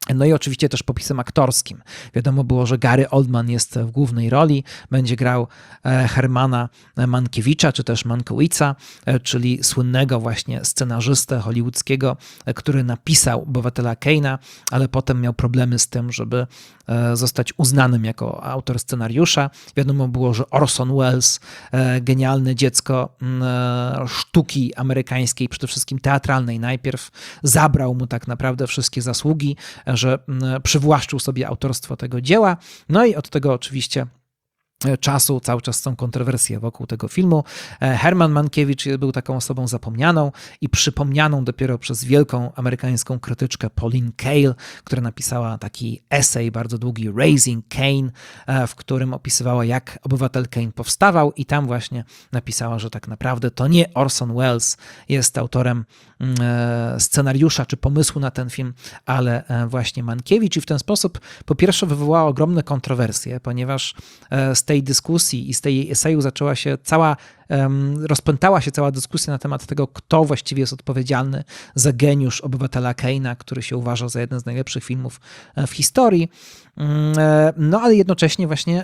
Speaker 1: No i oczywiście też popisem aktorskim. Wiadomo było, że Gary Oldman jest w głównej roli, będzie grał Hermana Mankiewicza, czy też Mankiewicza, czyli słynnego właśnie scenarzystę hollywoodzkiego, który napisał Obywatela Kane'a, ale potem miał problemy z tym, żeby zostać uznanym jako autor scenariusza. Wiadomo było, że Orson Welles, genialne dziecko sztuki amerykańskiej, przede wszystkim teatralnej najpierw, zabrał mu tak naprawdę wszystkie zasługi, że przywłaszczył sobie autorstwo tego dzieła. No i od tego oczywiście czasu cały czas są kontrowersje wokół tego filmu. Herman Mankiewicz był taką osobą zapomnianą i przypomnianą dopiero przez wielką amerykańską krytyczkę Pauline Kael, która napisała taki esej bardzo długi Raising Kane, w którym opisywała, jak Obywatel Kane powstawał, i tam właśnie napisała, że tak naprawdę to nie Orson Welles jest autorem scenariusza czy pomysłu na ten film, ale właśnie Mankiewicz, i w ten sposób po pierwsze wywołała ogromne kontrowersje, ponieważ z tej dyskusji i z tej eseju zaczęła się cała, rozpętała się cała dyskusja na temat tego, kto właściwie jest odpowiedzialny za geniusz Obywatela Kane'a, który się uważa za jeden z najlepszych filmów w historii. No ale jednocześnie właśnie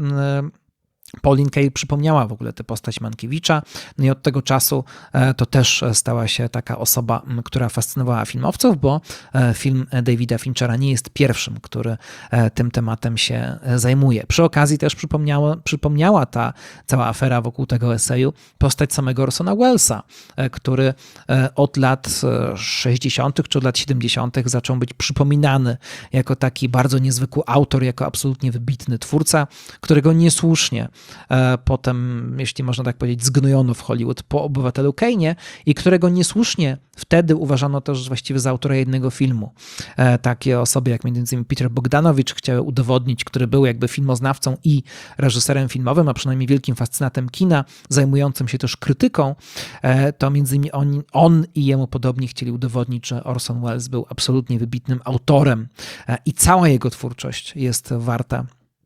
Speaker 1: Pauline Kael przypomniała w ogóle tę postać Mankiewicza, no i od tego czasu to też stała się taka osoba, która fascynowała filmowców, bo film Davida Finchera nie jest pierwszym, który tym tematem się zajmuje. Przy okazji też przypomniała, przypomniała ta cała afera wokół tego eseju postać samego Orsona Wellesa, który od lat sześćdziesiątych czy od lat siedemdziesiątych zaczął być przypominany jako taki bardzo niezwykły autor, jako absolutnie wybitny twórca, którego niesłusznie potem, jeśli można tak powiedzieć, zgnojono w Hollywood po Obywatelu Kane'ie i którego niesłusznie wtedy uważano też właściwie za autora jednego filmu. Takie osoby jak między innymi Peter Bogdanovich chciały udowodnić, który był jakby filmoznawcą i reżyserem filmowym, a przynajmniej wielkim fascynatem kina, zajmującym się też krytyką, to między innymi on, on i jemu podobni chcieli udowodnić, że Orson Welles był absolutnie wybitnym autorem i cała jego twórczość jest warta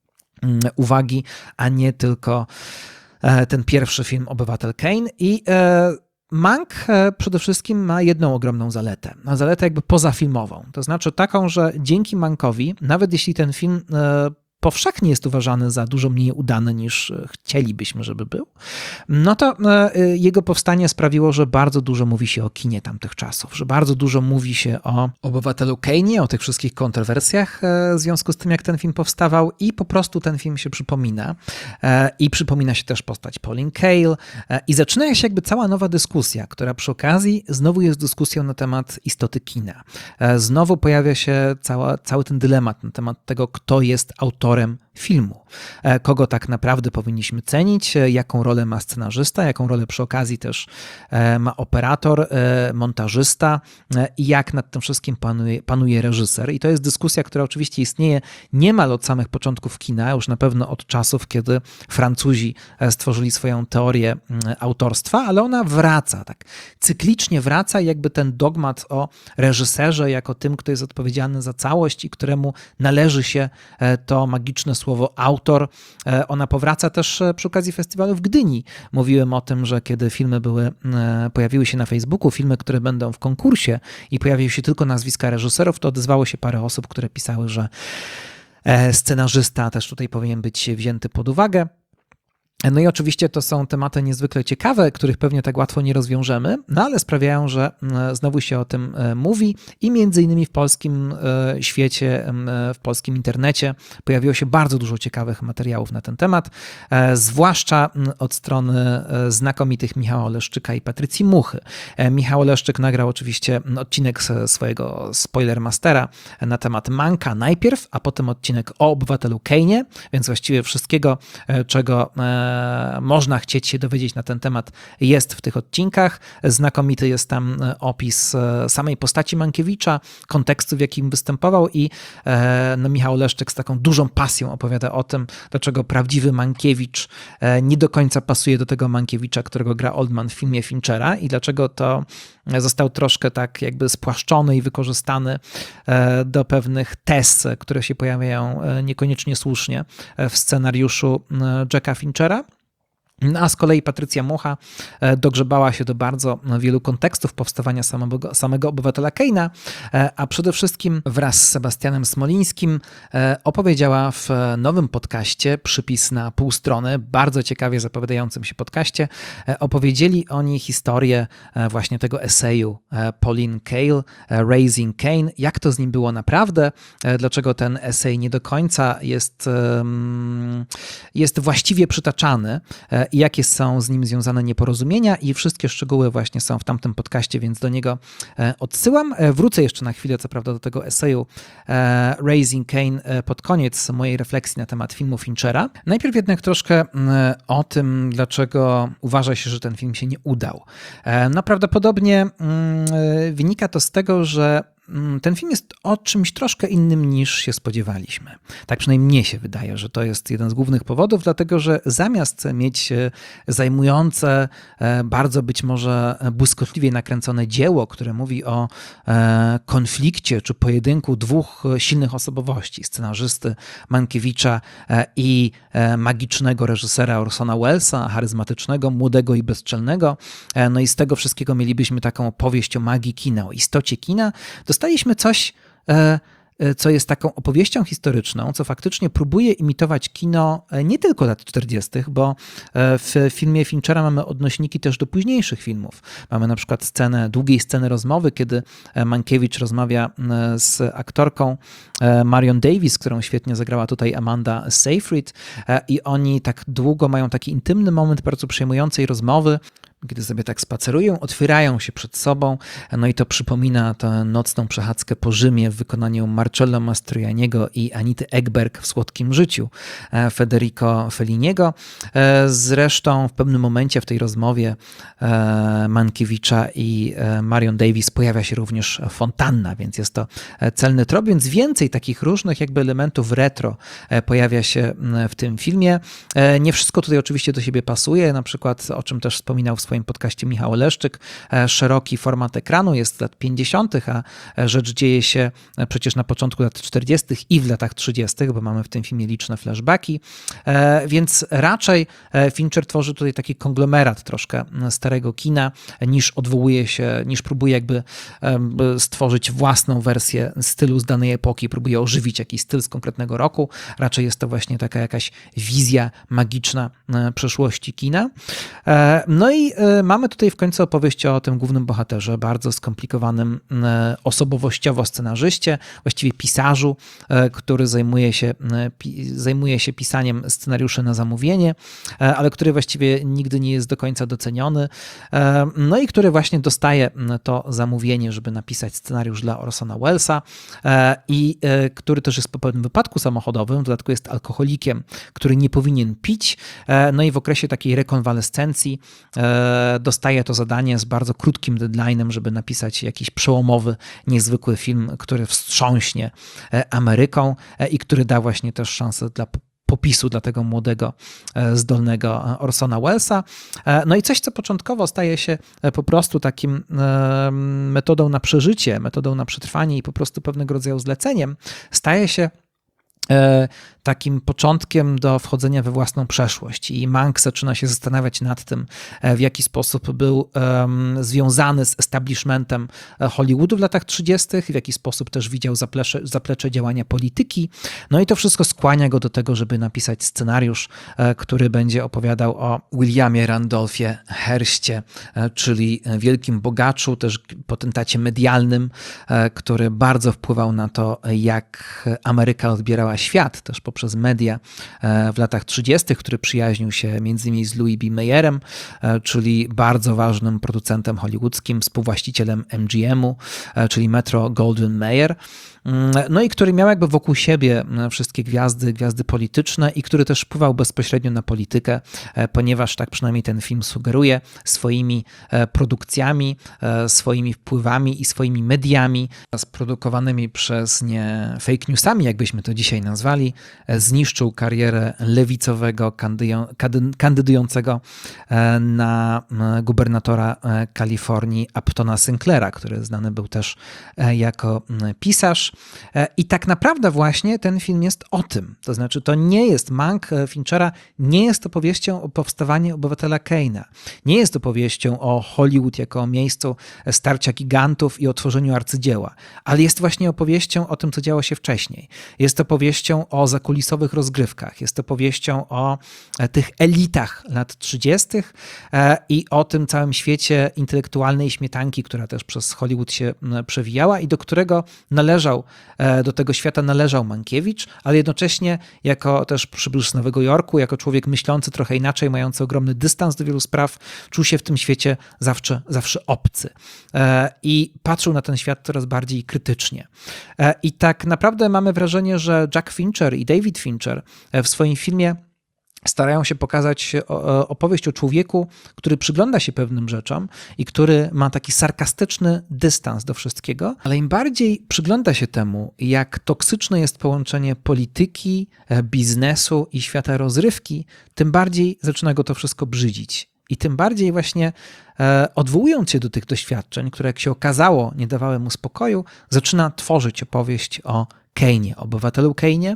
Speaker 1: uwagi, a nie tylko ten pierwszy film Obywatel Kane. I Mank przede wszystkim ma jedną ogromną zaletę, zaletę jakby pozafilmową, to znaczy taką, że dzięki Mankowi, nawet jeśli ten film powszechnie jest uważany za dużo mniej udany niż chcielibyśmy, żeby był, no to jego powstanie sprawiło, że bardzo dużo mówi się o kinie tamtych czasów, że bardzo dużo mówi się o Obywatelu Kane'ie, o tych wszystkich kontrowersjach w związku z tym, jak ten film powstawał, i po prostu ten film się przypomina i przypomina się też postać Pauline Kael i zaczyna się jakby cała nowa dyskusja, która przy okazji znowu jest dyskusją na temat istoty kina. Znowu pojawia się cała, cały ten dylemat na temat tego, kto jest autorem filmu, kogo tak naprawdę powinniśmy cenić, jaką rolę ma scenarzysta, jaką rolę przy okazji też ma operator, montażysta i jak nad tym wszystkim panuje, panuje reżyser. I to jest dyskusja, która oczywiście istnieje niemal od samych początków kina, już na pewno od czasów, kiedy Francuzi stworzyli swoją teorię autorstwa, ale ona wraca, tak cyklicznie wraca, jakby ten dogmat o reżyserze jako tym, kto jest odpowiedzialny za całość i któremu należy się to magiczne słowo autor. Ona powraca też przy okazji festiwalu w Gdyni. Mówiłem o tym, że kiedy filmy były, pojawiły się na Facebooku, filmy, które będą w konkursie i pojawiły się tylko nazwiska reżyserów, to odezwało się parę osób, które pisały, że scenarzysta też tutaj powinien być wzięty pod uwagę. No i oczywiście to są tematy niezwykle ciekawe, których pewnie tak łatwo nie rozwiążemy, no ale sprawiają, że znowu się o tym mówi i między innymi w polskim świecie, w polskim internecie pojawiło się bardzo dużo ciekawych materiałów na ten temat, zwłaszcza od strony znakomitych Michała Oleszczyka i Patrycji Muchy. Michał Oleszczyk nagrał oczywiście odcinek swojego Spoilermastera na temat Manka najpierw, a potem odcinek o Obywatelu Kane'ie, więc właściwie wszystkiego, czego można chcieć się dowiedzieć na ten temat, jest w tych odcinkach. Znakomity jest tam opis samej postaci Mankiewicza, kontekstu, w jakim występował, i no, Michał Leszczyk z taką dużą pasją opowiada o tym, dlaczego prawdziwy Mankiewicz nie do końca pasuje do tego Mankiewicza, którego gra Oldman w filmie Finchera, i dlaczego to został troszkę tak jakby spłaszczony i wykorzystany do pewnych tez, które się pojawiają niekoniecznie słusznie w scenariuszu Jacka Finchera. No a z kolei Patrycja Mucha dogrzebała się do bardzo wielu kontekstów powstawania samego, samego Obywatela Kane'a, a przede wszystkim wraz z Sebastianem Smolińskim opowiedziała w nowym podcaście Przypis na pół strony, bardzo ciekawie zapowiadającym się podcaście. Opowiedzieli oni historię właśnie tego eseju Pauline Kael, Raising Kane, jak to z nim było naprawdę, dlaczego ten esej nie do końca jest, jest właściwie przytaczany i jakie są z nim związane nieporozumienia, i wszystkie szczegóły właśnie są w tamtym podcaście, więc do niego odsyłam. Wrócę jeszcze na chwilę, co prawda, do tego eseju Raising Kane pod koniec mojej refleksji na temat filmu Finchera. Najpierw jednak troszkę o tym, dlaczego uważa się, że ten film się nie udał. No prawdopodobnie wynika to z tego, że ten film jest o czymś troszkę innym niż się spodziewaliśmy. Tak przynajmniej mnie się wydaje, że to jest jeden z głównych powodów, dlatego że zamiast mieć zajmujące, bardzo być może błyskotliwie nakręcone dzieło, które mówi o konflikcie czy pojedynku dwóch silnych osobowości, scenarzysty Mankiewicza i magicznego reżysera Orsona Wellesa, charyzmatycznego, młodego i bezczelnego, no i z tego wszystkiego mielibyśmy taką opowieść o magii kina, o istocie kina, dostaliśmy coś, co jest taką opowieścią historyczną, co faktycznie próbuje imitować kino nie tylko lat czterdziestych, bo w filmie Finchera mamy odnośniki też do późniejszych filmów. Mamy na przykład scenę, długiej sceny rozmowy, kiedy Mankiewicz rozmawia z aktorką Marion Davies, którą świetnie zagrała tutaj Amanda Seyfried, i oni tak długo mają taki intymny moment bardzo przejmującej rozmowy, kiedy sobie tak spacerują, otwierają się przed sobą, no i to przypomina tę nocną przechadzkę po Rzymie w wykonaniu Marcello Mastroianniego i Anity Ekberg w Słodkim życiu Federico Felliniego. Zresztą w pewnym momencie w tej rozmowie Mankiewicza i Marion Davies pojawia się również fontanna, więc jest to celny trop, więc więcej takich różnych jakby elementów retro pojawia się w tym filmie. Nie wszystko tutaj oczywiście do siebie pasuje, na przykład, o czym też wspominał w swoim podcaście Michał Oleszczyk, szeroki format ekranu jest z lat pięćdziesiątych, a rzecz dzieje się przecież na początku lat czterdziestych i w latach trzydziestych, bo mamy w tym filmie liczne flashbacki, więc raczej Fincher tworzy tutaj taki konglomerat troszkę starego kina, niż odwołuje się, niż próbuje jakby stworzyć własną wersję stylu z danej epoki, próbuje ożywić jakiś styl z konkretnego roku. Raczej jest to właśnie taka jakaś wizja magiczna przeszłości kina. No i mamy tutaj w końcu opowieść o tym głównym bohaterze, bardzo skomplikowanym osobowościowo scenarzyście, właściwie pisarzu, który zajmuje się, zajmuje się pisaniem scenariuszy na zamówienie, ale który właściwie nigdy nie jest do końca doceniony. No i który właśnie dostaje to zamówienie, żeby napisać scenariusz dla Orsona Wellesa, i który też jest po pewnym wypadku samochodowym, w dodatku jest alkoholikiem, który nie powinien pić. No i w okresie takiej rekonwalescencji dostaje to zadanie z bardzo krótkim deadline'em, żeby napisać jakiś przełomowy, niezwykły film, który wstrząśnie Ameryką i który da właśnie też szansę dla popisu dla tego młodego, zdolnego Orsona Wellesa. No i coś, co początkowo staje się po prostu takim metodą na przeżycie, metodą na przetrwanie i po prostu pewnego rodzaju zleceniem, staje się takim początkiem do wchodzenia we własną przeszłość. I Mank zaczyna się zastanawiać nad tym, w jaki sposób był um, związany z establishmentem Hollywoodu w latach trzydziestych, w jaki sposób też widział zaplecze, zaplecze działania polityki. No i to wszystko skłania go do tego, żeby napisać scenariusz, który będzie opowiadał o Williamie Randolphie Hearście, czyli wielkim bogaczu, też potentacie medialnym, który bardzo wpływał na to, jak Ameryka odbierała świat, też poprzez media w latach trzydziestych, który przyjaźnił się między innymi z Louis B. Mayerem, czyli bardzo ważnym producentem hollywoodzkim, współwłaścicielem M G M-u, czyli Metro Goldwyn Mayer. No i który miał jakby wokół siebie wszystkie gwiazdy, gwiazdy polityczne i który też wpływał bezpośrednio na politykę, ponieważ tak przynajmniej ten film sugeruje, swoimi produkcjami, swoimi wpływami i swoimi mediami sprodukowanymi przez nie fake newsami, jakbyśmy to dzisiaj nazwali, zniszczył karierę lewicowego kandydującego na gubernatora Kalifornii Uptona Sinclaira, który znany był też jako pisarz. scenariusz. I tak naprawdę właśnie ten film jest o tym. To znaczy to nie jest, Mank Finchera nie jest opowieścią o powstawaniu Obywatela Kane'a. Nie jest opowieścią o Hollywood jako o miejscu starcia gigantów i o tworzeniu arcydzieła, ale jest właśnie opowieścią o tym, co działo się wcześniej. Jest opowieścią o zakulisowych rozgrywkach. Jest opowieścią o tych elitach lat trzydziestych i o tym całym świecie intelektualnej śmietanki, która też przez Hollywood się przewijała i do którego należał, do tego świata należał Mankiewicz, ale jednocześnie jako też przybysz z Nowego Jorku, jako człowiek myślący trochę inaczej, mający ogromny dystans do wielu spraw, czuł się w tym świecie zawsze, zawsze obcy i patrzył na ten świat coraz bardziej krytycznie. I tak naprawdę mamy wrażenie, że Jack Fincher i David Fincher w swoim filmie starają się pokazać opowieść o człowieku, który przygląda się pewnym rzeczom i który ma taki sarkastyczny dystans do wszystkiego, ale im bardziej przygląda się temu, jak toksyczne jest połączenie polityki, biznesu i świata rozrywki, tym bardziej zaczyna go to wszystko brzydzić. I tym bardziej właśnie odwołując się do tych doświadczeń, które jak się okazało nie dawały mu spokoju, zaczyna tworzyć opowieść o Kane'ie, obywatelu Kane'ie.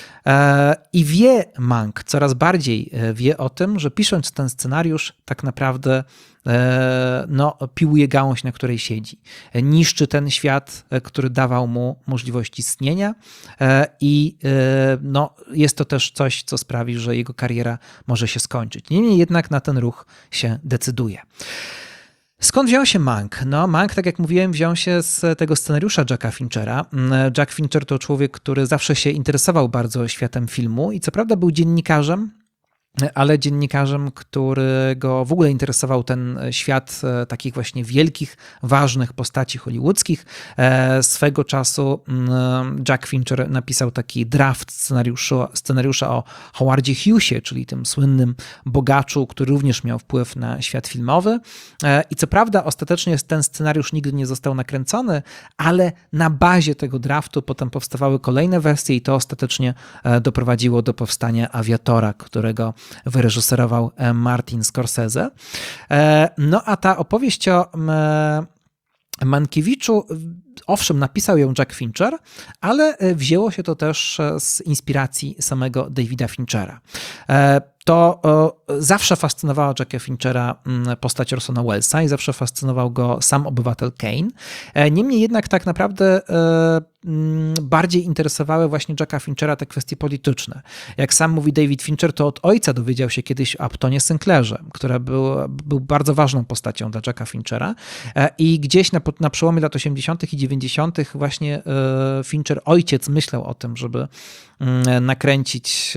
Speaker 1: I wie Mank, coraz bardziej wie o tym, że pisząc ten scenariusz tak naprawdę no, piłuje gałąź, na której siedzi. Niszczy ten świat, który dawał mu możliwość istnienia i no, jest to też coś, co sprawi, że jego kariera może się skończyć. Niemniej jednak na ten ruch się decyduje. Skąd wziął się Mank? No, Mank, tak jak mówiłem, wziął się z tego scenariusza Jacka Finchera. Jack Fincher to człowiek, który zawsze się interesował bardzo światem filmu i co prawda był dziennikarzem, ale dziennikarzem, którego w ogóle interesował ten świat takich właśnie wielkich, ważnych postaci hollywoodzkich. Swego czasu Jack Fincher napisał taki draft scenariusza, scenariusza o Howardzie Hughesie, czyli tym słynnym bogaczu, który również miał wpływ na świat filmowy. I co prawda ostatecznie ten scenariusz nigdy nie został nakręcony, ale na bazie tego draftu potem powstawały kolejne wersje i to ostatecznie doprowadziło do powstania Awiatora, którego wyreżyserował Martin Scorsese. No a ta opowieść o Mankiewiczu, owszem, napisał ją Jack Fincher, ale wzięło się to też z inspiracji samego Davida Finchera. To zawsze fascynowała Jacka Finchera postać Orsona Wellesa i zawsze fascynował go sam obywatel Kane. Niemniej jednak tak naprawdę bardziej interesowały właśnie Jacka Finchera te kwestie polityczne. Jak sam mówi David Fincher, to od ojca dowiedział się kiedyś o Uptonie Sinclairze, który był, był bardzo ważną postacią dla Jacka Finchera i gdzieś na, na przełomie lat osiemdziesiątych i dziewięćdziesiątych właśnie Fincher, ojciec, myślał o tym, żeby nakręcić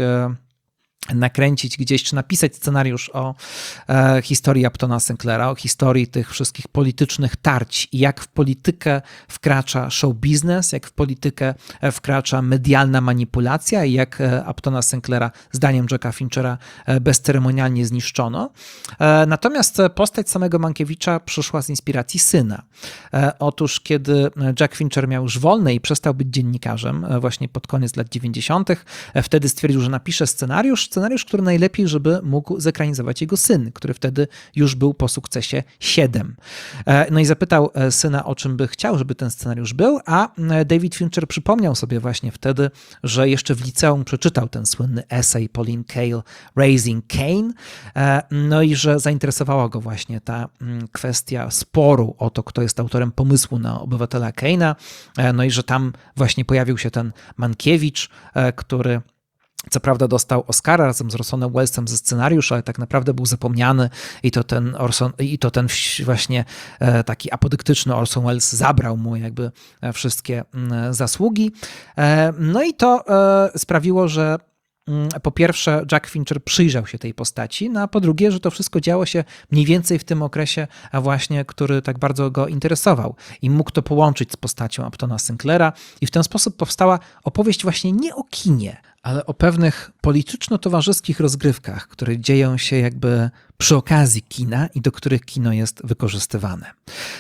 Speaker 1: nakręcić gdzieś, czy napisać scenariusz o e, historii Uptona Sinclaira, o historii tych wszystkich politycznych tarć i jak w politykę wkracza show business, jak w politykę wkracza medialna manipulacja i jak Uptona Sinclaira, zdaniem Jacka Finchera, bezceremonialnie zniszczono. E, natomiast postać samego Mankiewicza przyszła z inspiracji syna. E, otóż kiedy Jack Fincher miał już wolne i przestał być dziennikarzem, właśnie pod koniec lat dziewięćdziesiątych, wtedy stwierdził, że napisze scenariusz, Scenariusz, który najlepiej, żeby mógł zekranizować jego syn, który wtedy już był po sukcesie siedem. No i zapytał syna, o czym by chciał, żeby ten scenariusz był, a David Fincher przypomniał sobie właśnie wtedy, że jeszcze w liceum przeczytał ten słynny esej Pauline Kael, Raising Kane, no i że zainteresowała go właśnie ta kwestia sporu o to, kto jest autorem pomysłu na obywatela Kane'a, no i że tam właśnie pojawił się ten Mankiewicz, który co prawda dostał Oscara razem z Orsonem Wellesem za scenariusz, ale tak naprawdę był zapomniany i to ten Orson, i to ten właśnie taki apodyktyczny Orson Welles zabrał mu jakby wszystkie zasługi. No i to sprawiło, że po pierwsze Jack Fincher przyjrzał się tej postaci, no a po drugie, że to wszystko działo się mniej więcej w tym okresie, a właśnie, który tak bardzo go interesował i mógł to połączyć z postacią Uptona Sinclaira i w ten sposób powstała opowieść właśnie nie o kinie, ale o pewnych polityczno-towarzyskich rozgrywkach, które dzieją się jakby przy okazji kina i do których kino jest wykorzystywane.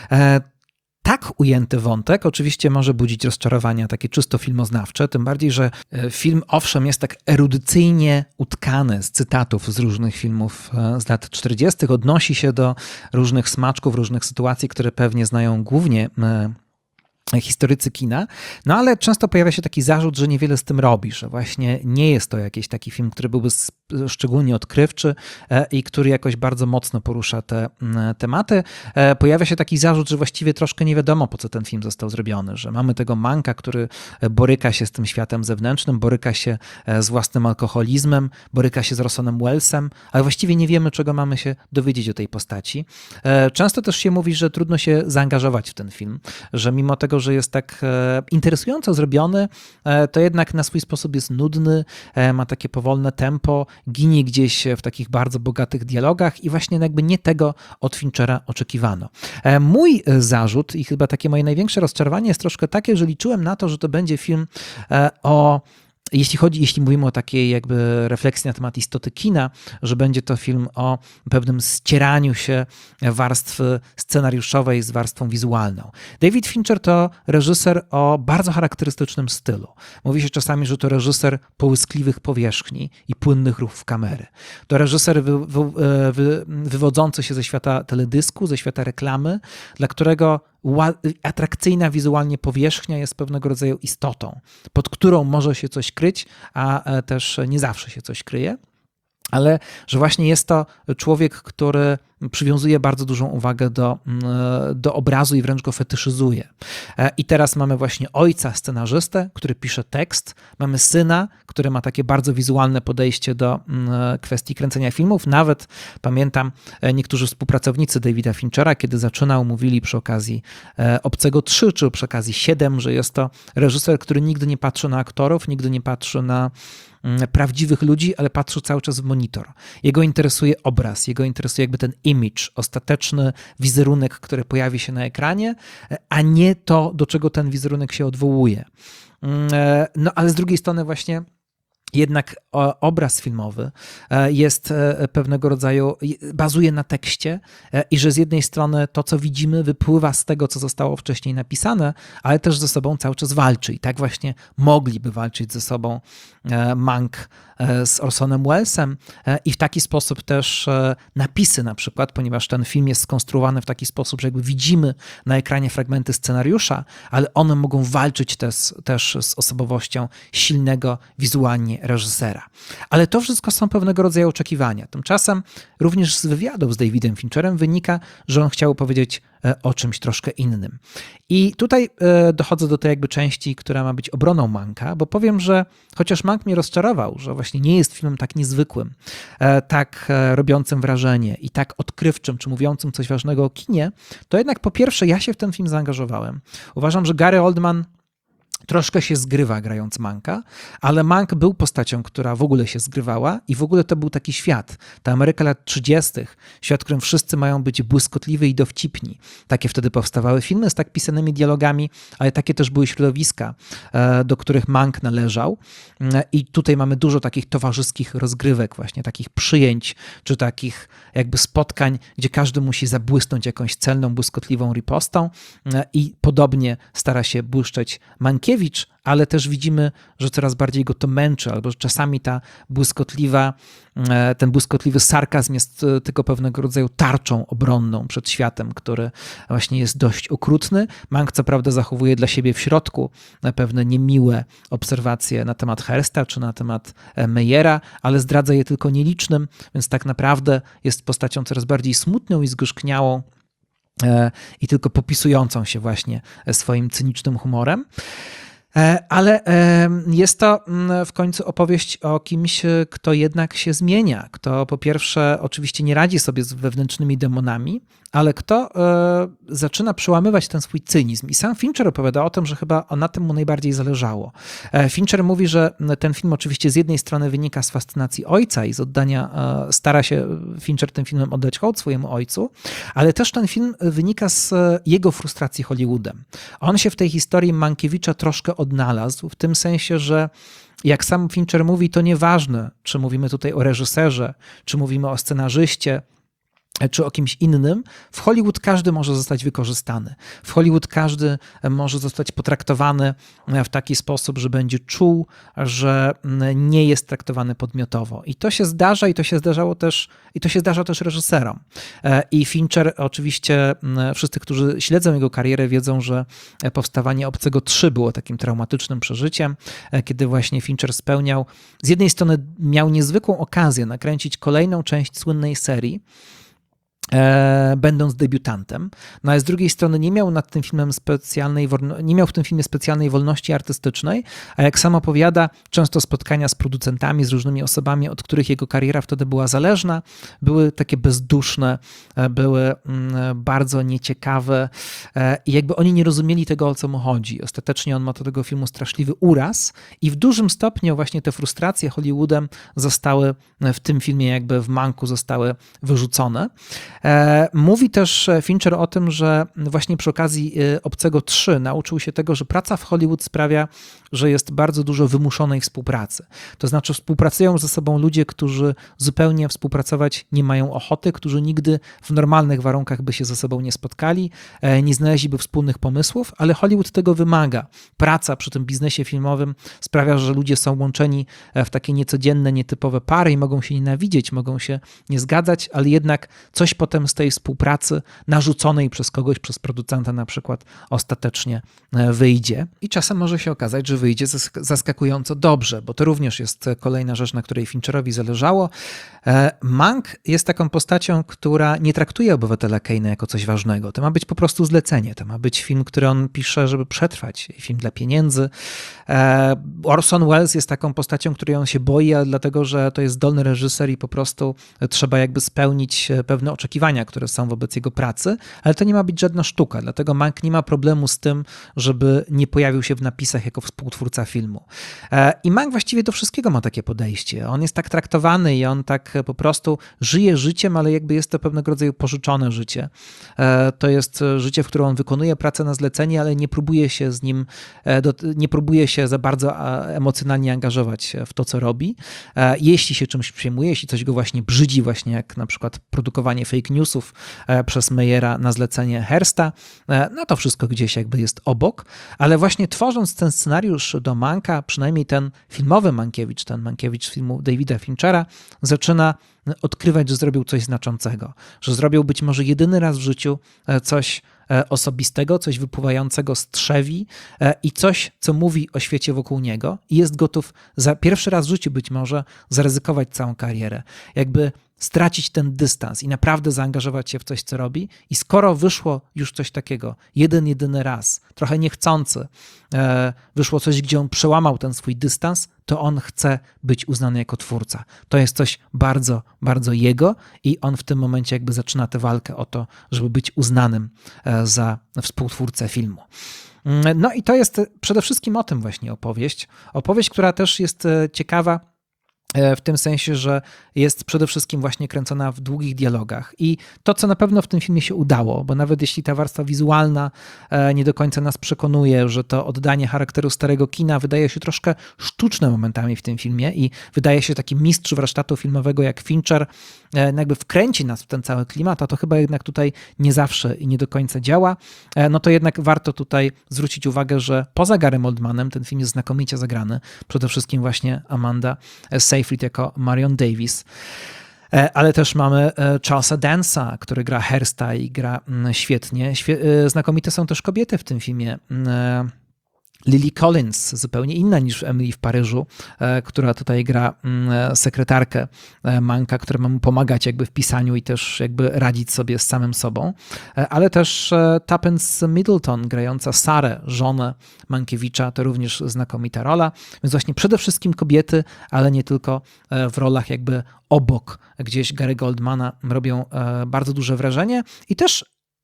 Speaker 1: Tak ujęty wątek oczywiście może budzić rozczarowania takie czysto filmoznawcze, tym bardziej, że film owszem jest tak erudycyjnie utkany z cytatów z różnych filmów z lat czterdziestych, odnosi się do różnych smaczków, różnych sytuacji, które pewnie znają głównie historycy kina, no ale często pojawia się taki zarzut, że niewiele z tym robi, że właśnie nie jest to jakiś taki film, który byłby szczególnie odkrywczy i który jakoś bardzo mocno porusza te tematy. Pojawia się taki zarzut, że właściwie troszkę nie wiadomo, po co ten film został zrobiony, że mamy tego Manka, który boryka się z tym światem zewnętrznym, boryka się z własnym alkoholizmem, boryka się z Orsonem Wellesem, ale właściwie nie wiemy, czego mamy się dowiedzieć o tej postaci. Często też się mówi, że trudno się zaangażować w ten film, że mimo tego, że jest tak interesująco zrobiony, to jednak na swój sposób jest nudny, ma takie powolne tempo, ginie gdzieś w takich bardzo bogatych dialogach i właśnie jakby nie tego od Finchera oczekiwano. Mój zarzut i chyba takie moje największe rozczarowanie jest troszkę takie, że liczyłem na to, że to będzie film o Jeśli chodzi, jeśli mówimy o takiej jakby refleksji na temat istoty kina, że będzie to film o pewnym ścieraniu się warstwy scenariuszowej z warstwą wizualną. David Fincher to reżyser o bardzo charakterystycznym stylu. Mówi się czasami, że to reżyser połyskliwych powierzchni i płynnych ruchów kamery. To reżyser wy, wy, wy, wywodzący się ze świata teledysku, ze świata reklamy, dla którego atrakcyjna wizualnie powierzchnia jest pewnego rodzaju istotą, pod którą może się coś kryć, a też nie zawsze się coś kryje, ale że właśnie jest to człowiek, który przywiązuje bardzo dużą uwagę do, do obrazu i wręcz go fetyszyzuje. I teraz mamy właśnie ojca scenarzystę, który pisze tekst, mamy syna, który ma takie bardzo wizualne podejście do kwestii kręcenia filmów. Nawet pamiętam, niektórzy współpracownicy Davida Finchera, kiedy zaczynał, mówili przy okazji Obcego trzy czy przy okazji siedem, że jest to reżyser, który nigdy nie patrzy na aktorów, nigdy nie patrzy na prawdziwych ludzi, ale patrzy cały czas w monitor. Jego interesuje obraz, jego interesuje jakby ten image, ostateczny wizerunek, który pojawi się na ekranie, a nie to, do czego ten wizerunek się odwołuje. No ale z drugiej strony właśnie jednak obraz filmowy jest pewnego rodzaju, bazuje na tekście i że z jednej strony to, co widzimy, wypływa z tego, co zostało wcześniej napisane, ale też ze sobą cały czas walczy. I tak właśnie mogliby walczyć ze sobą Mank z Orsonem Wellesem i w taki sposób też napisy na przykład, ponieważ ten film jest skonstruowany w taki sposób, że jakby widzimy na ekranie fragmenty scenariusza, ale one mogą walczyć też, też z osobowością silnego wizualnie reżysera. Ale to wszystko są pewnego rodzaju oczekiwania. Tymczasem również z wywiadów z Davidem Fincherem wynika, że on chciał powiedzieć o czymś troszkę innym. I tutaj dochodzę do tej jakby części, która ma być obroną Manka, bo powiem, że chociaż Mank mnie rozczarował, że właśnie nie jest filmem tak niezwykłym, tak robiącym wrażenie i tak odkrywczym, czy mówiącym coś ważnego o kinie, to jednak po pierwsze ja się w ten film zaangażowałem. Uważam, że Gary Oldman troszkę się zgrywa grając Manka, ale Mank był postacią, która w ogóle się zgrywała i w ogóle to był taki świat. Ta Ameryka lat trzydziestych, świat, w którym wszyscy mają być błyskotliwi i dowcipni. Takie wtedy powstawały filmy z tak pisanymi dialogami, ale takie też były środowiska, do których Mank należał. I tutaj mamy dużo takich towarzyskich rozgrywek, właśnie takich przyjęć, czy takich jakby spotkań, gdzie każdy musi zabłysnąć jakąś celną, błyskotliwą ripostą i podobnie stara się błyszczeć Mankiewicz, ale też widzimy, że coraz bardziej go to męczy, albo że czasami ta błyskotliwa, ten błyskotliwy sarkazm jest tylko pewnego rodzaju tarczą obronną przed światem, który właśnie jest dość okrutny. Mank co prawda zachowuje dla siebie w środku pewne niemiłe obserwacje na temat Hearsta czy na temat Meyera, ale zdradza je tylko nielicznym, więc tak naprawdę jest postacią coraz bardziej smutną i zgorzkniałą i tylko popisującą się właśnie swoim cynicznym humorem. Ale jest to w końcu opowieść o kimś, kto jednak się zmienia, kto po pierwsze oczywiście nie radzi sobie z wewnętrznymi demonami, ale kto zaczyna przełamywać ten swój cynizm. I sam Fincher opowiada o tym, że chyba na tym mu najbardziej zależało. Fincher mówi, że ten film oczywiście z jednej strony wynika z fascynacji ojca i z oddania, stara się Fincher tym filmem oddać hołd swojemu ojcu, ale też ten film wynika z jego frustracji Hollywoodem. On się w tej historii Mankiewicza troszkę odnalazł, w tym sensie, że jak sam Fincher mówi, to nieważne, czy mówimy tutaj o reżyserze, czy mówimy o scenarzyście, czy o kimś innym, w Hollywood każdy może zostać wykorzystany. W Hollywood każdy może zostać potraktowany w taki sposób, że będzie czuł, że nie jest traktowany podmiotowo. I to się zdarza i to się zdarzało też, i to się zdarza też reżyserom. I Fincher, oczywiście wszyscy, którzy śledzą jego karierę, wiedzą, że powstawanie Obcego trzy było takim traumatycznym przeżyciem, kiedy właśnie Fincher spełniał, z jednej strony miał niezwykłą okazję nakręcić kolejną część słynnej serii, E, będąc debiutantem, no ale z drugiej strony nie miał nad tym filmem specjalnej, nie miał w tym filmie specjalnej wolności artystycznej, a jak sam opowiada, często spotkania z producentami, z różnymi osobami, od których jego kariera wtedy była zależna, były takie bezduszne, były mm, bardzo nieciekawe e, i jakby oni nie rozumieli tego, o co mu chodzi. Ostatecznie on ma do tego filmu straszliwy uraz i w dużym stopniu właśnie te frustracje Hollywoodem zostały w tym filmie jakby w manku zostały wyrzucone. Mówi też Fincher o tym, że właśnie przy okazji Obcego trzy nauczył się tego, że praca w Hollywood sprawia, że jest bardzo dużo wymuszonej współpracy. To znaczy współpracują ze sobą ludzie, którzy zupełnie współpracować nie mają ochoty, którzy nigdy w normalnych warunkach by się ze sobą nie spotkali, nie znaleźliby wspólnych pomysłów, ale Hollywood tego wymaga. Praca przy tym biznesie filmowym sprawia, że ludzie są łączeni w takie niecodzienne, nietypowe pary i mogą się nienawidzieć, mogą się nie zgadzać, ale jednak coś potem z tej współpracy narzuconej przez kogoś, przez producenta na przykład, ostatecznie wyjdzie. I czasem może się okazać, że wyjdzie zaskakująco dobrze, bo to również jest kolejna rzecz, na której Fincherowi zależało. Mank jest taką postacią, która nie traktuje Obywatela Kane'a jako coś ważnego. To ma być po prostu zlecenie. To ma być film, który on pisze, żeby przetrwać. Film dla pieniędzy. Orson Welles jest taką postacią, której on się boi, dlatego że to jest zdolny reżyser i po prostu trzeba jakby spełnić pewne oczekiwania, które są wobec jego pracy, ale to nie ma być żadna sztuka. Dlatego Mank nie ma problemu z tym, żeby nie pojawił się w napisach jako współtwórca filmu. I Mank właściwie do wszystkiego ma takie podejście. On jest tak traktowany i on tak po prostu żyje życiem, ale jakby jest to pewnego rodzaju pożyczone życie. To jest życie, w którym on wykonuje pracę na zlecenie, ale nie próbuje się z nim, nie próbuje się za bardzo emocjonalnie angażować w to, co robi. Jeśli się czymś przejmuje, jeśli coś go właśnie brzydzi, właśnie jak na przykład produkowanie fake newsów przez Meyera na zlecenie Hearsta, no to wszystko gdzieś jakby jest obok, ale właśnie tworząc ten scenariusz do Manka, przynajmniej ten filmowy Mankiewicz, ten Mankiewicz z filmu Davida Finchera, zaczyna odkrywać, że zrobił coś znaczącego, że zrobił być może jedyny raz w życiu coś osobistego, coś wypływającego z trzewi i coś, co mówi o świecie wokół niego i jest gotów za pierwszy raz w życiu być może zaryzykować całą karierę. Jakby stracić ten dystans i naprawdę zaangażować się w coś, co robi. I skoro wyszło już coś takiego, jeden, jedyny raz, trochę niechcący, wyszło coś, gdzie on przełamał ten swój dystans, to on chce być uznany jako twórca. To jest coś bardzo, bardzo jego i on w tym momencie jakby zaczyna tę walkę o to, żeby być uznanym za współtwórcę filmu. No i to jest przede wszystkim o tym właśnie opowieść. Opowieść, która też jest ciekawa w tym sensie, że jest przede wszystkim właśnie kręcona w długich dialogach. I to, co na pewno w tym filmie się udało, bo nawet jeśli ta warstwa wizualna nie do końca nas przekonuje, że to oddanie charakteru starego kina wydaje się troszkę sztuczne momentami w tym filmie i wydaje się taki mistrz warsztatu filmowego jak Fincher jakby wkręci nas w ten cały klimat, a to chyba jednak tutaj nie zawsze i nie do końca działa, no to jednak warto tutaj zwrócić uwagę, że poza Garym Oldmanem ten film jest znakomicie zagrany. Przede wszystkim właśnie Amanda Seyfried jako Marion Davies. Ale też mamy Charlesa Dance'a, który gra Hearsta i gra świetnie. Znakomite są też kobiety w tym filmie. Lily Collins, zupełnie inna niż Emily w Paryżu, która tutaj gra sekretarkę Manka, która ma mu pomagać jakby w pisaniu i też jakby radzić sobie z samym sobą, ale też Tuppence Middleton grająca Sarę, żonę Mankiewicza, to również znakomita rola, więc właśnie przede wszystkim kobiety, ale nie tylko w rolach jakby obok gdzieś Gary'ego Oldmana robią bardzo duże wrażenie i też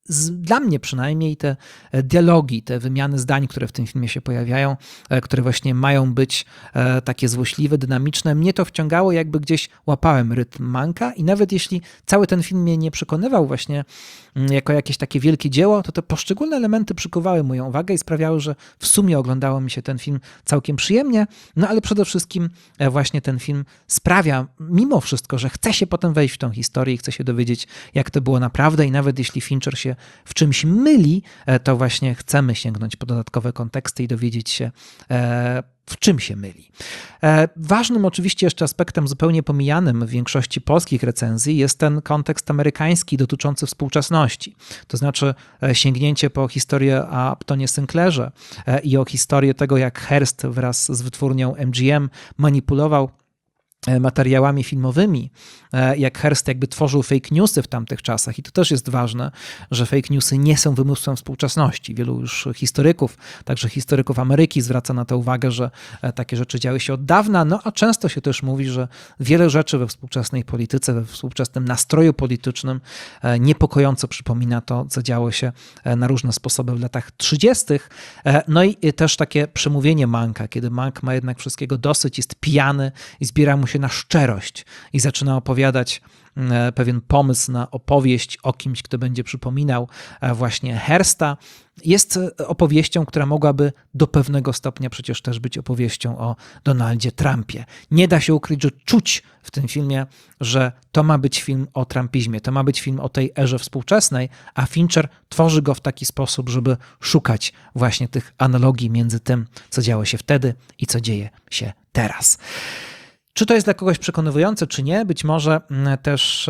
Speaker 1: z, dla mnie przynajmniej te dialogi, te wymiany zdań, które w tym filmie się pojawiają, które właśnie mają być takie złośliwe, dynamiczne, mnie to wciągało, jakby gdzieś łapałem rytm Manka i nawet jeśli cały ten film mnie nie przekonywał właśnie jako jakieś takie wielkie dzieło, to te poszczególne elementy przykuwały moją uwagę i sprawiały, że w sumie oglądało mi się ten film całkiem przyjemnie, no ale przede wszystkim właśnie ten film sprawia mimo wszystko, że chce się potem wejść w tą historię i chce się dowiedzieć, jak to było naprawdę i nawet jeśli Fincher się w czymś myli, to właśnie chcemy sięgnąć po dodatkowe konteksty i dowiedzieć się, w czym się myli. Ważnym oczywiście jeszcze aspektem zupełnie pomijanym w większości polskich recenzji jest ten kontekst amerykański dotyczący współczesności. To znaczy sięgnięcie po historię o Uptonie Sinclairze i o historię tego, jak Hearst wraz z wytwórnią M G M manipulował materiałami filmowymi, jak Hearst jakby tworzył fake newsy w tamtych czasach i to też jest ważne, że fake newsy nie są wymysłem współczesności. Wielu już historyków, także historyków Ameryki zwraca na to uwagę, że takie rzeczy działy się od dawna, no a często się też mówi, że wiele rzeczy we współczesnej polityce, we współczesnym nastroju politycznym niepokojąco przypomina to, co działo się na różne sposoby w latach trzydziestych. No i też takie przemówienie Manka, kiedy Mank ma jednak wszystkiego dosyć, jest pijany i zbiera mu się na szczerość i zaczyna opowiadać pewien pomysł na opowieść o kimś, kto będzie przypominał właśnie Hearsta. Jest opowieścią, która mogłaby do pewnego stopnia przecież też być opowieścią o Donaldzie Trumpie. Nie da się ukryć, że czuć w tym filmie, że to ma być film o trumpizmie, to ma być film o tej erze współczesnej, a Fincher tworzy go w taki sposób, żeby szukać właśnie tych analogii między tym, co działo się wtedy i co dzieje się teraz. Czy to jest dla kogoś przekonywujące, czy nie? Być może też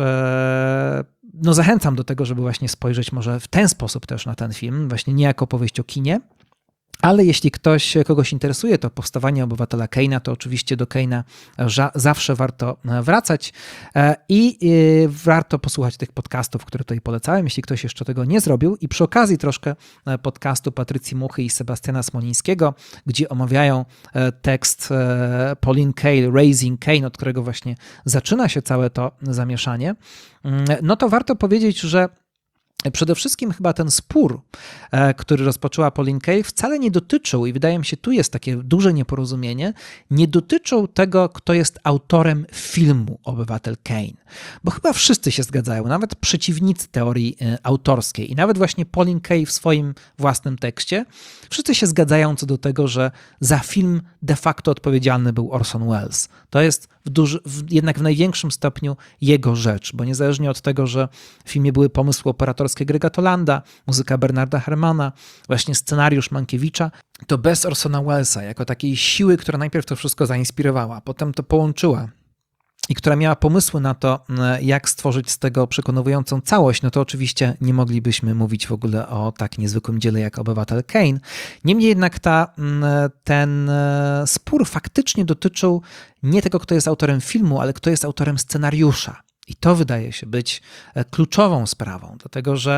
Speaker 1: no zachęcam do tego, żeby właśnie spojrzeć może w ten sposób też na ten film, właśnie nie jako opowieść o kinie, ale jeśli ktoś, kogoś interesuje to powstawanie obywatela Kane'a, to oczywiście do Kane'a zawsze warto wracać i warto posłuchać tych podcastów, które tutaj polecałem, jeśli ktoś jeszcze tego nie zrobił. I przy okazji troszkę podcastu Patrycji Muchy i Sebastiana Smolińskiego, gdzie omawiają tekst Pauline Kael, Raising Kane, od którego właśnie zaczyna się całe to zamieszanie, no to warto powiedzieć, że przede wszystkim chyba ten spór, który rozpoczęła Pauline Kael, wcale nie dotyczył, i wydaje mi się, tu jest takie duże nieporozumienie, nie dotyczył tego, kto jest autorem filmu Obywatel Kane. Bo chyba wszyscy się zgadzają, nawet przeciwnicy teorii autorskiej i nawet właśnie Pauline Kael w swoim własnym tekście, wszyscy się zgadzają co do tego, że za film de facto odpowiedzialny był Orson Welles. To jest w duży, w, jednak w największym stopniu jego rzecz, bo niezależnie od tego, że w filmie były pomysły operatorskie Grega Tolanda, muzyka Bernarda Herrmana, właśnie scenariusz Mankiewicza, to bez Orsona Wellesa, jako takiej siły, która najpierw to wszystko zainspirowała, potem to połączyła i która miała pomysły na to, jak stworzyć z tego przekonującą całość, no to oczywiście nie moglibyśmy mówić w ogóle o tak niezwykłym dziele jak Obywatel Kane. Niemniej jednak ta, ten spór faktycznie dotyczył nie tego, kto jest autorem filmu, ale kto jest autorem scenariusza. I to wydaje się być kluczową sprawą, dlatego że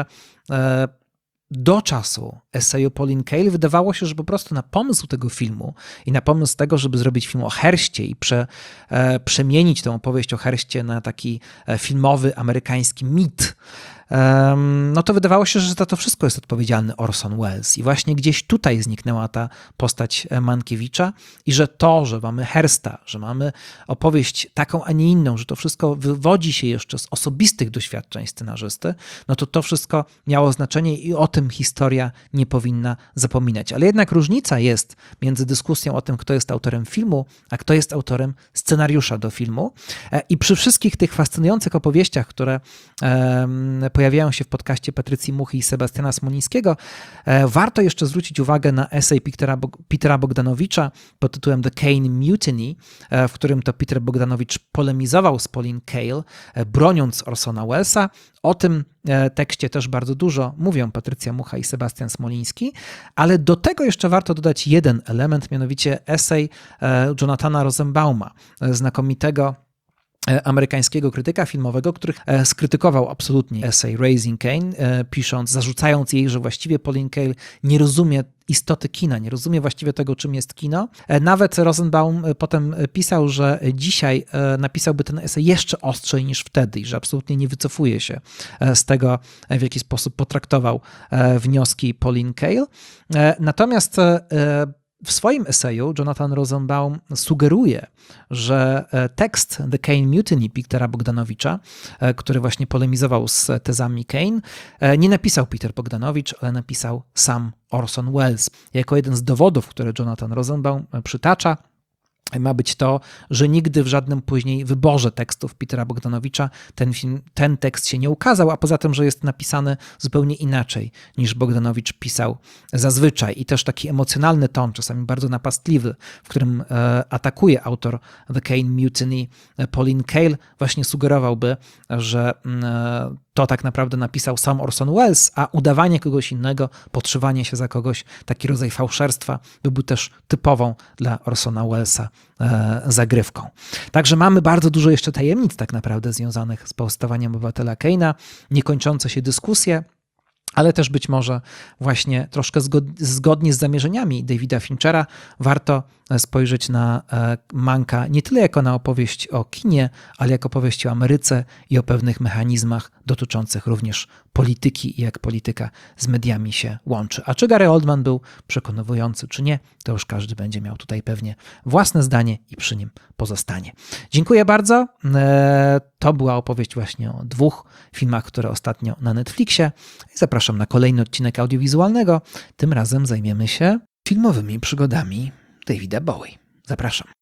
Speaker 1: do czasu eseju Pauline Kael wydawało się, że po prostu na pomysł tego filmu i na pomysł tego, żeby zrobić film o Hearstie i prze, e, przemienić tę opowieść o Hearstie na taki filmowy, amerykański mit, e, no to wydawało się, że za to wszystko jest odpowiedzialny Orson Welles. I właśnie gdzieś tutaj zniknęła ta postać Mankiewicza i że to, że mamy Hearsta, że mamy opowieść taką, a nie inną, że to wszystko wywodzi się jeszcze z osobistych doświadczeń scenarzysty, no to to wszystko miało znaczenie i o tym historia nie powinna zapominać. Ale jednak różnica jest między dyskusją o tym, kto jest autorem filmu, a kto jest autorem scenariusza do filmu. I przy wszystkich tych fascynujących opowieściach, które pojawiają się w podcaście Patrycji Muchy i Sebastiana Smolińskiego, warto jeszcze zwrócić uwagę na esej Petera, Petera Bogdanowicza pod tytułem The Kane Mutiny, w którym to Peter Bogdanowicz polemizował z Pauline Kael, broniąc Orsona Wellesa. O tym tekście też bardzo dużo mówią Patrycja Mucha i Sebastian Smoliński, ale do tego jeszcze warto dodać jeden element, mianowicie esej Jonathana Rosenbauma, znakomitego amerykańskiego krytyka filmowego, który skrytykował absolutnie esej Raising Kane, pisząc, zarzucając jej, że właściwie Pauline Kael nie rozumie istoty kina, nie rozumie właściwie tego, czym jest kino. Nawet Rosenbaum potem pisał, że dzisiaj napisałby ten esej jeszcze ostrzej niż wtedy i że absolutnie nie wycofuje się z tego, w jaki sposób potraktował wnioski Pauline Kael. Natomiast w swoim eseju Jonathan Rosenbaum sugeruje, że tekst The Kane Mutiny Petera Bogdanowicza, który właśnie polemizował z tezami Kane, nie napisał Peter Bogdanowicz, ale napisał sam Orson Welles. Jako jeden z dowodów, które Jonathan Rosenbaum przytacza, ma być to, że nigdy w żadnym później wyborze tekstów Petera Bogdanowicza ten film, ten tekst się nie ukazał, a poza tym, że jest napisany zupełnie inaczej niż Bogdanowicz pisał zazwyczaj. I też taki emocjonalny ton, czasami bardzo napastliwy, w którym e, atakuje autor The Kane Mutiny Pauline Kael, właśnie sugerowałby, że e, to tak naprawdę napisał sam Orson Welles, a udawanie kogoś innego, podszywanie się za kogoś, taki rodzaj fałszerstwa byłby też typową dla Orsona Wellesa e, zagrywką. Także mamy bardzo dużo jeszcze tajemnic tak naprawdę związanych z powstawaniem Obywatela Kane'a, niekończące się dyskusje, ale też być może właśnie troszkę zgodnie z zamierzeniami Davida Finchera warto spojrzeć na Manka nie tyle jako na opowieść o kinie, ale jako opowieść o Ameryce i o pewnych mechanizmach dotyczących również polityki i jak polityka z mediami się łączy. A czy Gary Oldman był przekonujący, czy nie, to już każdy będzie miał tutaj pewnie własne zdanie i przy nim pozostanie. Dziękuję bardzo. To była opowieść właśnie o dwóch filmach, które ostatnio na Netflixie. Zapraszam na kolejny odcinek audiowizualnego. Tym razem zajmiemy się filmowymi przygodami Davida Bowie. Zapraszam.